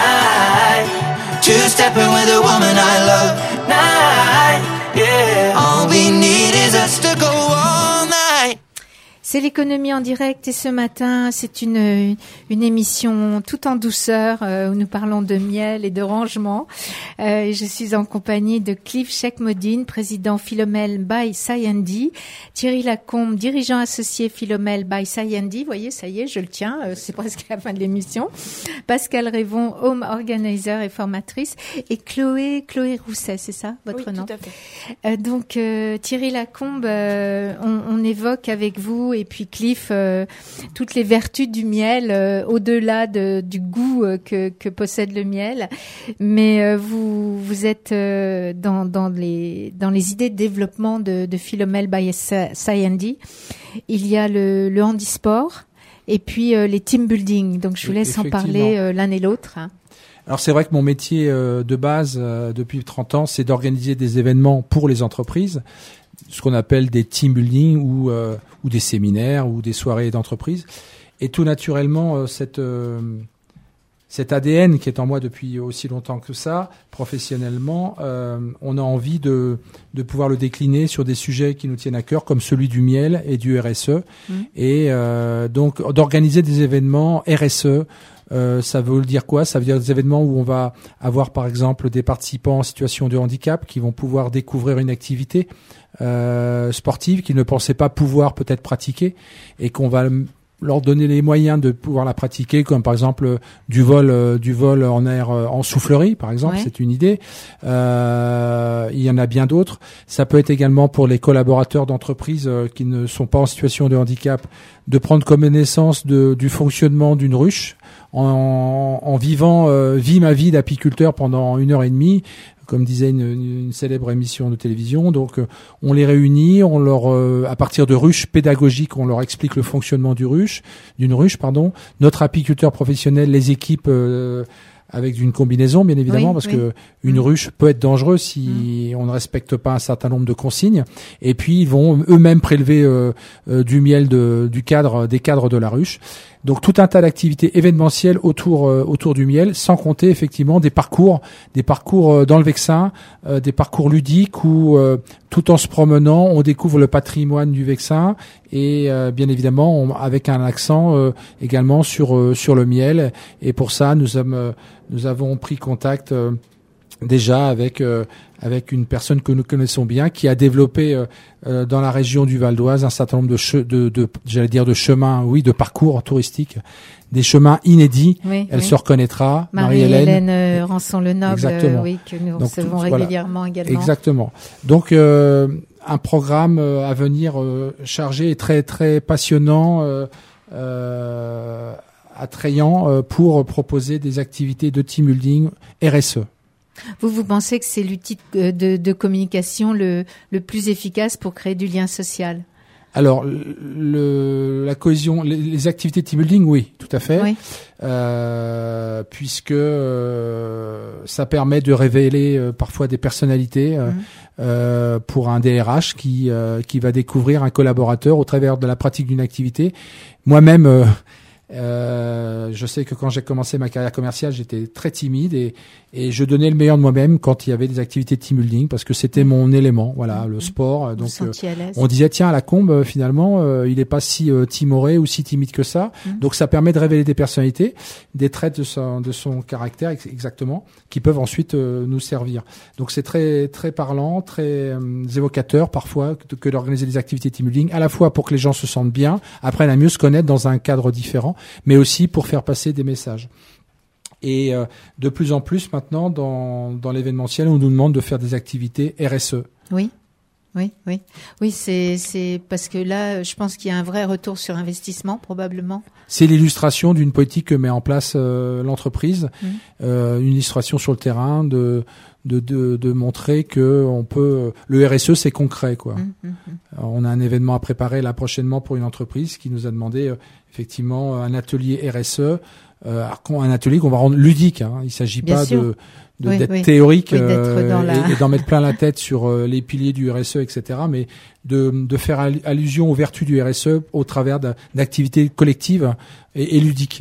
night. Two-stepping with a woman I love. Night, yeah. All we need is us to go all night.
C'est l'économie en direct et ce matin, c'est une une émission tout en douceur euh, où nous parlons de miel et de rangement. Euh, je suis en compagnie de Cliff Chekmodine, président Philomel by Sayandi, Thierry Lacombe, dirigeant associé Philomel by Sayandi. Vous voyez, ça y est, je le tiens, euh, c'est presque la fin de l'émission. Pascal Révon, home organizer et formatrice, et Chloé Chloé Rousset, c'est ça votre
oui,
nom?
Tout à fait.
Euh, donc euh, Thierry Lacombe, euh, on, on évoque avec vous et puis Cliff euh, toutes les vertus du miel euh, au-delà de, du goût euh, que, que possède le miel, mais euh, vous vous êtes euh, dans dans les dans les idées de développement de, de Philomel by Sayandi. Il y a le, le handisport et puis euh, les team building. Donc je vous laisse en parler euh, l'un et l'autre. Hein.
Alors c'est vrai que mon métier euh, de base euh, depuis trente ans, c'est d'organiser des événements pour les entreprises, ce qu'on appelle des team building ou euh, ou des séminaires ou des soirées d'entreprise. Et tout naturellement, euh, cette euh, cet A D N qui est en moi depuis aussi longtemps que ça, professionnellement, euh, on a envie de de pouvoir le décliner sur des sujets qui nous tiennent à cœur, comme celui du miel et du R S E, mmh. et euh, donc d'organiser des événements R S E. Euh, ça veut dire quoi? Ça veut dire des événements où on va avoir par exemple des participants en situation de handicap qui vont pouvoir découvrir une activité euh, sportive qu'ils ne pensaient pas pouvoir peut-être pratiquer, et qu'on va leur donner les moyens de pouvoir la pratiquer, comme par exemple du vol, euh, du vol en air euh, en soufflerie, par exemple, ouais. C'est une idée. Euh, il y en a bien d'autres. Ça peut être également pour les collaborateurs d'entreprises euh, qui ne sont pas en situation de handicap, de prendre connaissance de, du fonctionnement d'une ruche. En, en vivant euh, vie ma vie d'apiculteur pendant une heure et demie, comme disait une, une célèbre émission de télévision. Donc, euh, on les réunit, on leur, euh, à partir de ruches pédagogiques, on leur explique le fonctionnement du ruche, d'une ruche, pardon. Notre apiculteur professionnel les équipe euh, avec une combinaison, bien évidemment, oui, parce oui. que une mmh. ruche peut être dangereuse si mmh. on ne respecte pas un certain nombre de consignes. Et puis, ils vont eux-mêmes prélever euh, euh, du miel de, du cadre, des cadres de la ruche. Donc, tout un tas d'activités événementielles autour euh, autour du miel, sans compter effectivement des parcours, des parcours euh, dans le Vexin, euh, des parcours ludiques où, euh, tout en se promenant, on découvre le patrimoine du Vexin et euh, bien évidemment on, avec un accent euh, également sur euh, sur le miel. Et pour ça, nous sommes euh, nous avons pris contact euh, déjà avec euh, avec une personne que nous connaissons bien qui a développé euh, euh, dans la région du Val d'Oise un certain nombre de che- de, de j'allais dire de chemins, oui, de parcours touristiques, des chemins inédits. Oui, Elle oui. se reconnaîtra.
Marie-Hélène euh, Rançon-le-Noble, euh, oui, que nous Donc, recevons tout, régulièrement voilà. également.
Exactement. Donc euh, un programme euh, à venir euh, chargé et très très passionnant, euh, euh, attrayant euh, pour proposer des activités de team building R S E.
Vous, vous pensez que c'est l'outil de, de, de communication le, le plus efficace pour créer du lien social?
Alors, le, la cohésion, les, les activités de team building, oui, tout à fait, oui. euh, puisque euh, ça permet de révéler euh, parfois des personnalités euh, mmh. euh, pour un D R H qui euh, qui va découvrir un collaborateur au travers de la pratique d'une activité. Moi-même. Euh, Euh, je sais que quand j'ai commencé ma carrière commerciale, j'étais très timide et, et je donnais le meilleur de moi-même quand il y avait des activités de team building parce que c'était mon élément, voilà, mmh. le sport. Donc euh, on disait tiens, à la Combe, finalement, euh, il est pas si euh, timoré ou si timide que ça. Mmh. Donc ça permet de révéler des personnalités, des traits de son de son caractère ex- exactement, qui peuvent ensuite euh, nous servir. Donc c'est très très parlant, très euh, évocateur parfois que, que d'organiser des activités de team building, à la fois pour que les gens se sentent bien, apprennent à mieux se connaître dans un cadre différent, mais aussi pour faire passer des messages. Et euh, de plus en plus maintenant, dans, dans l'événementiel, on nous demande de faire des activités R S E.
Oui, oui, oui. Oui, c'est, c'est parce que là, je pense qu'il y a un vrai retour sur investissement, probablement.
C'est l'illustration d'une politique que met en place euh, l'entreprise, mmh. euh, une illustration sur le terrain de... De, de, de montrer que on peut le R S E c'est concret quoi. Mmh, mmh. Alors, on a un événement à préparer là prochainement pour une entreprise qui nous a demandé euh, effectivement un atelier R S E, euh, un atelier qu'on va rendre ludique. Hein. Il s'agit Bien pas sûr. de, de oui, d'être oui. théorique oui, d'être euh, la... et, et d'en mettre plein la tête sur euh, les piliers du R S E, et cetera. Mais de, de faire allusion aux vertus du R S E au travers d'activités collectives et, et ludiques.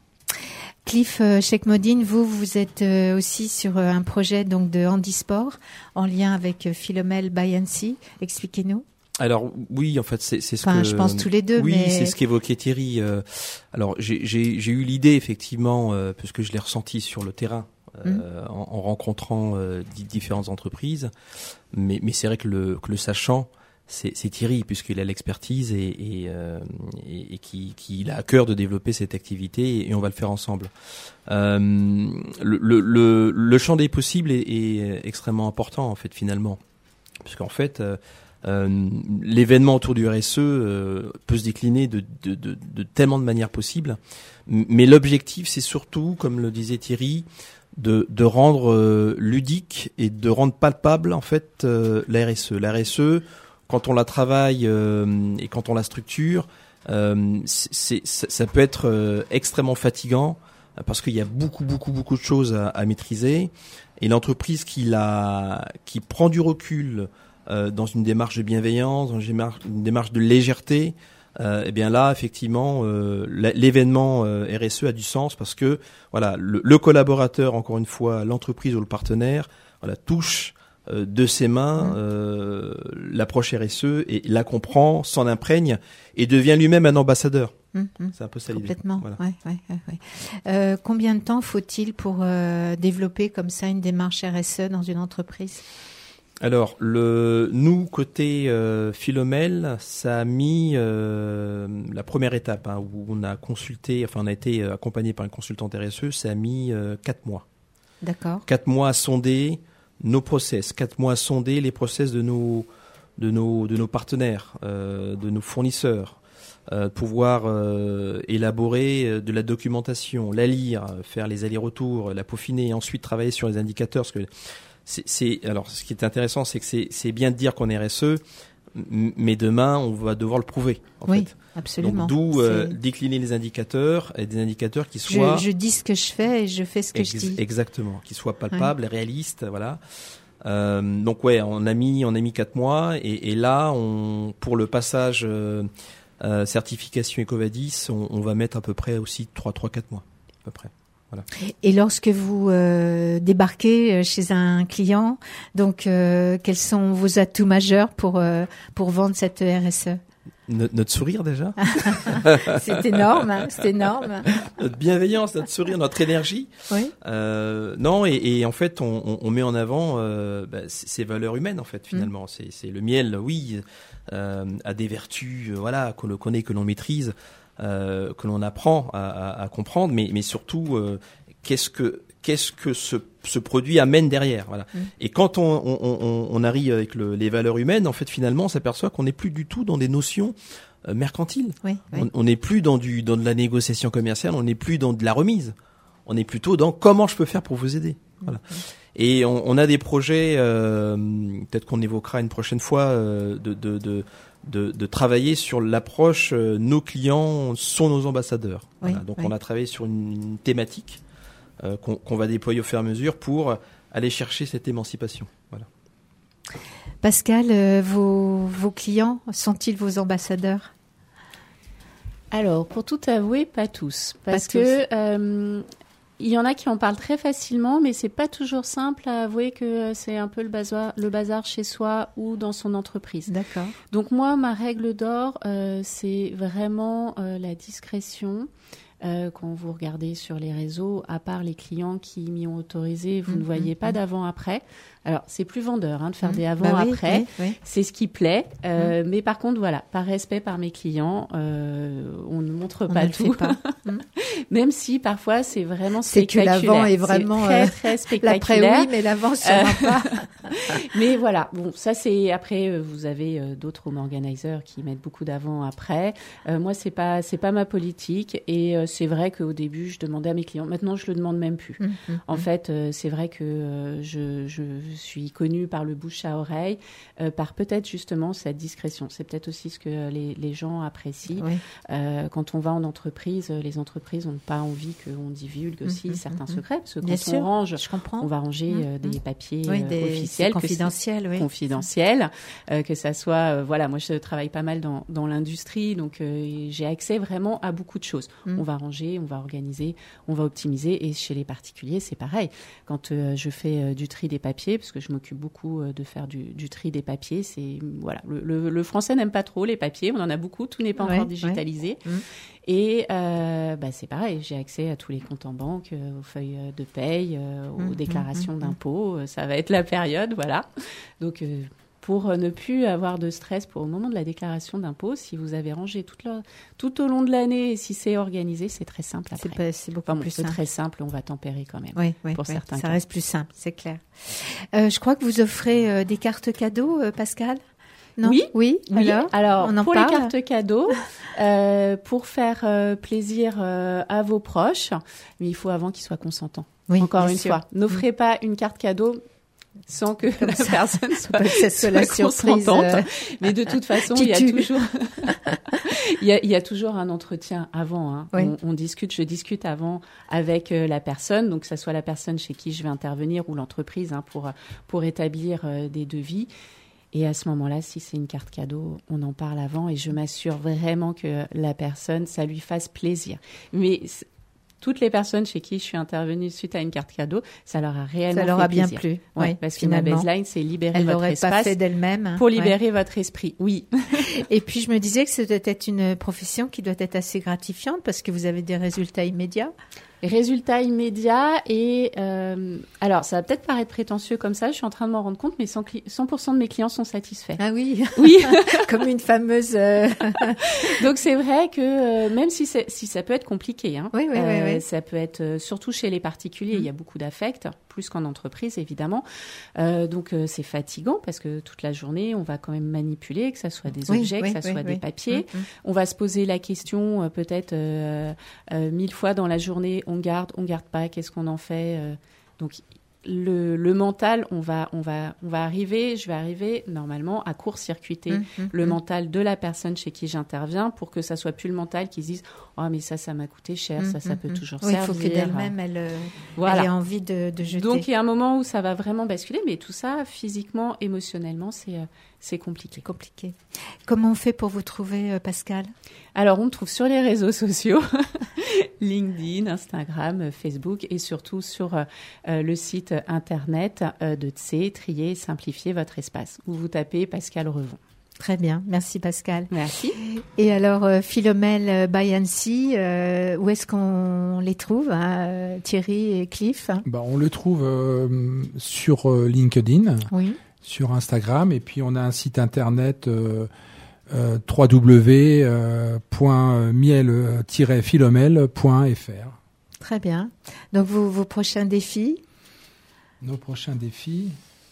Cliff Chekmodine, vous, vous êtes aussi sur un projet donc de handisport en lien avec Philomèle Bayansi. Expliquez-nous.
Alors oui, en fait, c'est, c'est ce
enfin,
que...
je pense tous les deux,
oui,
mais...
c'est ce qu'évoquait Thierry. Euh, alors, j'ai, j'ai, j'ai eu l'idée, effectivement, euh, puisque je l'ai ressenti sur le terrain, euh, mmh. en, en rencontrant euh, différentes entreprises. Mais, mais c'est vrai que le, que le sachant, c'est, c'est Thierry, puisqu'il a l'expertise et, et, euh, et, et qui, qui a à cœur de développer cette activité, et, et on va le faire ensemble. Euh, le, le, le, le champ des possibles est, est extrêmement important, en fait, finalement. Puisqu'en fait... Euh, Euh, l'événement autour du R S E euh, peut se décliner de, de, de, de tellement de manières possibles, mais l'objectif c'est surtout, comme le disait Thierry, de, de rendre euh, ludique et de rendre palpable en fait euh, la R S E. La R S E, quand on la travaille euh, et quand on la structure, euh, c'est, c'est, ça peut être euh, extrêmement fatigant parce qu'il y a beaucoup beaucoup beaucoup de choses à, à maîtriser, et l'entreprise qui la qui prend du recul Euh, dans une démarche de bienveillance, dans une démarche, une démarche de légèreté, euh, et bien là, effectivement, euh, l'événement euh, R S E a du sens parce que voilà, le, le collaborateur, encore une fois, l'entreprise ou le partenaire, voilà, touche euh, de ses mains euh, l'approche R S E et la comprend, s'en imprègne et devient lui-même un ambassadeur.
Mmh, mmh.
C'est un peu ça l'idée.
Complètement.
Voilà.
Ouais, ouais, ouais, ouais. Euh, combien de temps faut-il pour euh, développer comme ça une démarche R S E dans une entreprise ?
Alors, le, nous, côté euh, Philomèle, ça a mis euh, la première étape hein, où on a consulté, enfin on a été accompagné par une consultante R S E, ça a mis euh, quatre mois.
D'accord.
Quatre mois à sonder nos process, quatre mois à sonder les process de nos de nos de nos partenaires, euh, de nos fournisseurs, euh, pouvoir euh, élaborer de la documentation, la lire, faire les allers-retours, la peaufiner et ensuite travailler sur les indicateurs, parce que c'est, c'est alors ce qui est intéressant, c'est que c'est, c'est bien de dire qu'on est R S E, mais demain on va devoir le prouver. En
oui,
fait.
absolument.
Donc, d'où euh, décliner les indicateurs et des indicateurs qui soient.
Je, je dis ce que je fais et je fais ce que
ex-
je dis.
Exactement, qui soient palpables, ouais. réalistes, voilà. Euh, donc ouais, on a mis on a mis quatre mois et, et là on pour le passage euh, euh, certification EcoVadis, on, on va mettre à peu près aussi trois trois quatre mois à peu près. Voilà.
Et lorsque vous euh, débarquez chez un client, donc euh, quels sont vos atouts majeurs pour euh, pour vendre cette R S E?
Notre, notre sourire déjà.
C'est énorme, hein, c'est énorme.
Notre bienveillance, notre sourire, notre énergie.
Oui.
Euh, non, et, et en fait, on, on, on met en avant euh, bah, ces valeurs humaines en fait finalement. Mmh. C'est, c'est le miel, oui, euh, a des vertus, euh, voilà, qu'on le connaît, que l'on maîtrise, euh, que l'on apprend à, à, à comprendre, mais, mais surtout, euh, qu'est-ce que qu'est-ce que ce, ce produit amène derrière, voilà. Mmh. Et quand on, on, on, on arrive avec le, les valeurs humaines, en fait, finalement, on s'aperçoit qu'on n'est plus du tout dans des notions euh, mercantiles.
Oui, oui.
On n'est plus dans du dans de la négociation commerciale, on n'est plus dans de la remise. On est plutôt dans comment je peux faire pour vous aider. Voilà. Mmh. Et on, on a des projets, euh, peut-être qu'on évoquera une prochaine fois, euh, de, de, de De, de travailler sur l'approche. Euh, nos clients sont nos ambassadeurs.
Oui,
voilà. Donc
oui.
on a travaillé sur une, une thématique euh, qu'on, qu'on va déployer au fur et à mesure pour aller chercher cette émancipation. Voilà.
Pascal, euh, vos, vos clients sont-ils vos ambassadeurs?
Alors, pour tout avouer, pas tous, parce
pas
que
tous.
Euh, il y en a qui en parlent très facilement, mais c'est pas toujours simple à avouer que c'est un peu le bazar, le bazar chez soi ou dans son entreprise.
D'accord.
Donc moi, ma règle d'or, euh, c'est vraiment euh, la discrétion. Euh, quand vous regardez sur les réseaux, à part les clients qui m'y ont autorisé, vous mmh, ne voyez mmh, pas mmh. d'avant-après. Alors, c'est plus vendeur hein, de faire mmh. des avant-après.
Bah oui, oui, oui.
C'est ce qui plaît. Euh,
mmh.
Mais par contre, voilà, par respect par mes clients, euh, on ne montre
on
pas
ne
tout.
Le fait pas.
Même si parfois, c'est vraiment
c'est
spectaculaire.
C'est que l'avant est vraiment...
C'est très, très spectaculaire.
L'après, oui, mais l'avant ne sera euh... pas.
Mais voilà, bon, ça c'est... Après, vous avez euh, d'autres home organizers qui mettent beaucoup d'avant-après. Euh, moi, c'est pas, c'est pas ma politique. Et euh, c'est vrai qu'au début, je demandais à mes clients. Maintenant, je le demande même plus. Mmh, mmh, en mmh. fait, euh, c'est vrai que euh, je, je suis connue par le bouche à oreille, euh, par peut-être justement cette discrétion. C'est peut-être aussi ce que les, les gens apprécient. Oui. Euh, quand on va en entreprise, les entreprises n'ont pas envie qu'on divulgue aussi mmh, certains mmh, secrets. Parce que
Bien
quand
sûr,
on range,
je comprends.
on va ranger
mmh,
euh, des papiers
oui,
euh,
des,
officiels.
Confidentiels, oui.
Confidentiels. Euh, que ça soit... Euh, voilà, moi, je travaille pas mal dans, dans l'industrie, donc euh, j'ai accès vraiment à beaucoup de choses. Mmh. On va ranger, on va organiser, on va optimiser. Et chez les particuliers, c'est pareil. Quand euh, je fais euh, du tri des papiers, parce que je m'occupe beaucoup euh, de faire du, du tri des papiers, c'est voilà, le, le, le français n'aime pas trop les papiers. On en a beaucoup, tout n'est pas
ouais,
encore digitalisé. Ouais. Mmh. Et euh, bah, c'est pareil, j'ai accès à tous les comptes en banque, euh, aux feuilles de paye, euh, aux mmh, déclarations mmh, d'impôts. Euh, ça va être la période, voilà. Donc euh, pour ne plus avoir de stress pour au moment de la déclaration d'impôt, si vous avez rangé toute la, tout au long de l'année et si c'est organisé, c'est très simple après.
C'est, pas, c'est beaucoup
enfin,
plus
c'est
simple.
très simple, on va tempérer quand même.
Oui, oui,
pour
oui,
certains
ça
cas.
reste plus simple, c'est clair. Euh, je crois que vous offrez euh, des cartes cadeaux, euh, Pascal. Non
oui,
oui.
oui.
Alors,
Alors
on en
pour
parle.
les cartes cadeaux, euh, pour faire euh, plaisir euh, à vos proches, mais il faut avant qu'ils soient consentants.
Oui,
Encore une
sûr.
fois, n'offrez mmh. pas une carte cadeau sans que
Comme
la
ça.
personne soit,
que soit la surprise.
consentante. Mais de toute façon, il y a toujours, il y a, il y a toujours un entretien avant. Hein.
Oui.
On, on discute, je discute avant avec euh, la personne, donc que ça soit la personne chez qui je vais intervenir ou l'entreprise hein, pour pour établir euh, des devis. Et à ce moment-là, si c'est une carte cadeau, on en parle avant et je m'assure vraiment que la personne, ça lui fasse plaisir. Mais toutes les personnes chez qui je suis intervenue suite à une carte cadeau, ça leur a réellement
ça leur
fait
a bien
plaisir.
plu.
Ouais,
oui,
parce
finalement.
que ma baseline, c'est libérer
Elle
votre
l'aurait
espace
pas fait d'elle-même.
pour libérer
ouais.
votre esprit. Oui.
Et puis je me disais que c'était peut-être une profession qui doit être assez gratifiante parce que vous avez des résultats immédiats.
Résultats immédiats et euh, alors ça va peut-être paraître prétentieux comme ça, je suis en train de m'en rendre compte, mais cent pour cent de mes clients sont satisfaits.
Ah oui,
oui,
comme une fameuse. Euh...
Donc c'est vrai que euh, même si c'est, si ça peut être compliqué, hein,
oui, oui,
euh,
oui, oui.
ça peut être euh, surtout chez les particuliers, mmh. il y a beaucoup d'affect, plus qu'en entreprise évidemment. Euh, donc euh, c'est fatigant parce que toute la journée on va quand même manipuler, que ça soit des
oui,
objets,
oui,
que ça
oui,
soit
oui.
des papiers.
Mmh.
On va se poser la question euh, peut-être euh, euh, mille fois dans la journée. On garde, on garde pas, qu'est-ce qu'on en fait euh, donc, le, le mental, on va, on va, on va arriver, je vais arriver normalement à court-circuiter
Mmh, mmh,
le
mmh.
mental de la personne chez qui j'interviens pour que ça soit plus le mental qui se dise oh mais ça, ça m'a coûté cher, ça, ça peut
Mmh, mmh.
toujours
Oui, il
servir.
faut que d'elle-même, elle, euh,
Voilà.
elle ait envie de, de jeter.
Donc il y a un moment où ça va vraiment basculer, mais tout ça, physiquement, émotionnellement, c'est euh, c'est compliqué.
Compliqué. Comment on fait pour vous trouver, euh, Pascal?
Alors on me trouve sur les réseaux sociaux, LinkedIn, Instagram, Facebook et surtout sur euh, le site internet euh, de T S E, Trier, Simplifier votre espace, où vous tapez Pascal Revon.
Très bien, merci Pascal.
Merci.
Et alors, euh, Philomèle euh, by Annecy, euh, où est-ce qu'on les trouve, hein, euh, Thierry et Cliff?
Bah, on le trouve euh, sur euh, LinkedIn,
Oui.
sur Instagram, et puis on a un site internet euh, euh, w w w point miel tiret philomèle point f r.
Très bien. Donc, vos, vos prochains défis?
Nos prochains défis.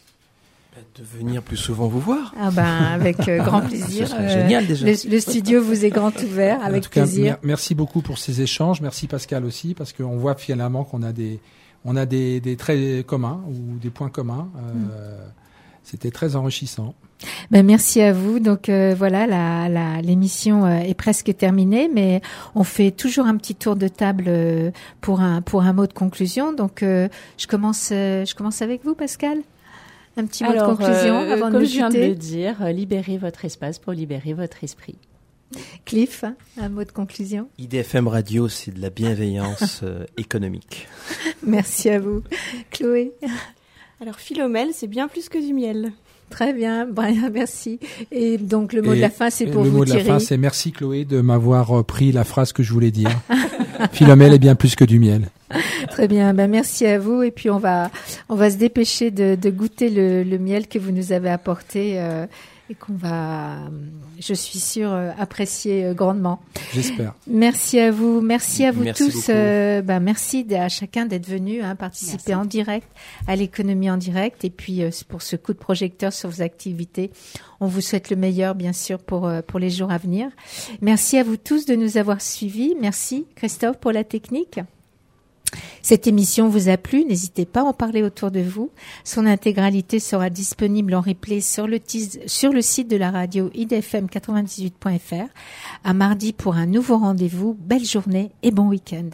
De venir plus souvent vous voir.
Ah ben, avec euh, grand plaisir.
Ce serait génial, déjà.
Le, le studio vous est grand ouvert, avec
en tout cas,
plaisir.
mer- merci beaucoup pour ces échanges. Merci Pascal aussi, parce qu'on voit finalement qu'on a des, on a des, des traits communs ou des points communs. Euh, mm. C'était très enrichissant.
Ben, merci à vous. Donc euh, voilà, la, la, l'émission euh, est presque terminée, mais on fait toujours un petit tour de table euh, pour un pour un mot de conclusion. Donc euh, je commence euh, je commence avec vous, Pascal. Un petit mot
Alors,
de conclusion
euh,
avant de
comme
nous
je viens de
quitter.
le dire, euh, libérez votre espace pour libérer votre esprit.
Cliff, un mot de conclusion.
I D F M Radio, c'est de la bienveillance euh, économique.
Merci à vous. Chloé.
Alors Philomèle, c'est bien plus que du miel.
Très bien, Brian, merci. Et donc le mot
Et-
de la fin, c'est
et
pour
le
vous,
mot de
Thierry.
la fin, c'est merci Chloé de m'avoir euh, pris la phrase que je voulais dire. Philomèle est bien plus que du miel.
Très bien, ben merci à vous. Et puis on va on va se dépêcher de, de goûter le, le miel que vous nous avez apporté euh, et qu'on va, je suis sûre, euh, apprécier euh, grandement.
J'espère.
Merci à vous, merci à vous
Merci
tous.
beaucoup.
Euh, ben merci d- à chacun d'être venu hein, participer
Merci.
en direct à l'économie en direct. Et puis euh, pour ce coup de projecteur sur vos activités, on vous souhaite le meilleur bien sûr pour euh, pour les jours à venir. Merci à vous tous de nous avoir suivis. Merci Christophe pour la technique. Cette émission vous a plu, n'hésitez pas à en parler autour de vous. Son intégralité sera disponible en replay sur le, tis- sur le site de la radio I D F M quatre-vingt-dix-huit point f r. À mardi pour un nouveau rendez-vous. Belle journée et bon week-end.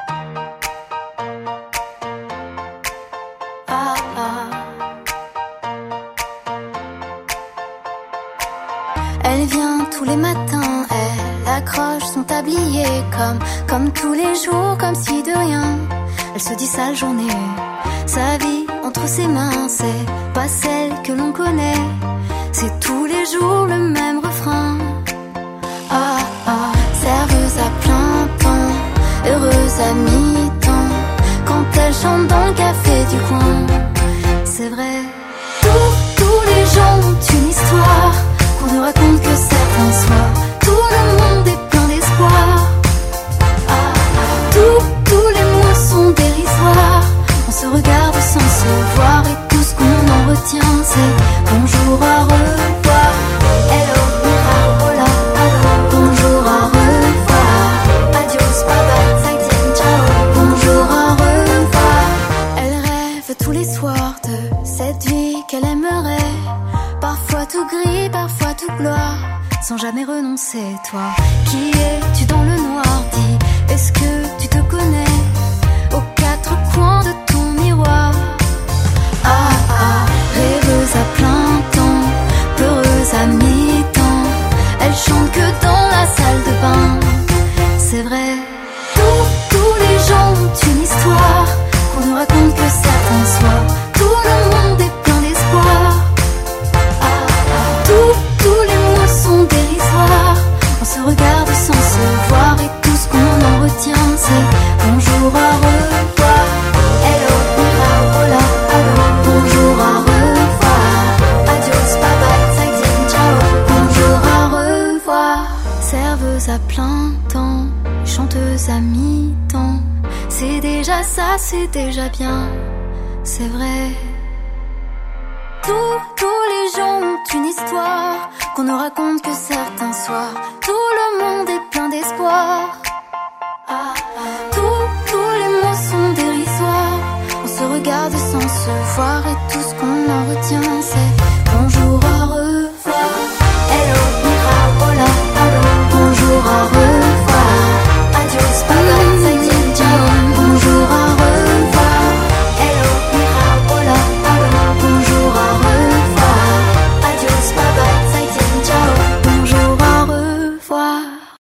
Ah, ah. Elle vient tous les matins, elle accroche son tablier comme, comme tous les jours, comme si de rien. Elle se dit sa journée, sa vie entre ses mains, c'est pas celle que l'on connaît. C'est tous les jours le même refrain. Ah ah, serveuse à plein temps, heureuse à mi-temps, quand elle chante dans le café du coin. C'est vrai, tous, tous les gens ont une histoire, qu'on ne raconte que certains soirs. Tout le monde est plein d'espoir. Ah, ah, tous, tous les mots sont dérisoires. On se regarde sans se voir et tout ce qu'on en retient c'est bonjour, au revoir. Hello, mira, hola, hello. Bonjour, au revoir. Adios, bye bye, saïtienne, ciao. Bonjour, au revoir. Elle rêve tous les soirs de cette vie qu'elle aimerait. Parfois tout gris, parfois tout gloire, sans jamais renoncer. Toi, qui es-tu dans le noir? Dis, est-ce que tu te connais aux quatre coins de ton miroir? Ah ah, rêveuse à plein temps, peureuse à mi-temps, elle chante que dans la salle de bain. C'est vrai, tous, tous les gens ont une histoire, qu'on ne raconte que certains soirs. Tout le monde est plein d'espoir. Tous, tous les mots sont dérisoires. On se regarde sans se voir et tout ce qu'on en retient c'est bonjour, au revoir. Hello, mira, hola, hello. Bonjour, au revoir. Adios, bye bye, saïtienne, ciao. Bonjour, au revoir. Serveuse à plein temps, chanteuse à mi-temps. C'est déjà ça, c'est déjà bien. C'est vrai. Tous, tous les gens ont une histoire, qu'on ne raconte que certains soirs. Tout le monde est plein d'espoir. Ah, ah. Tous, tous les mots sont dérisoires. On se regarde pas de sans se voir et tout ce qu'on en retient c'est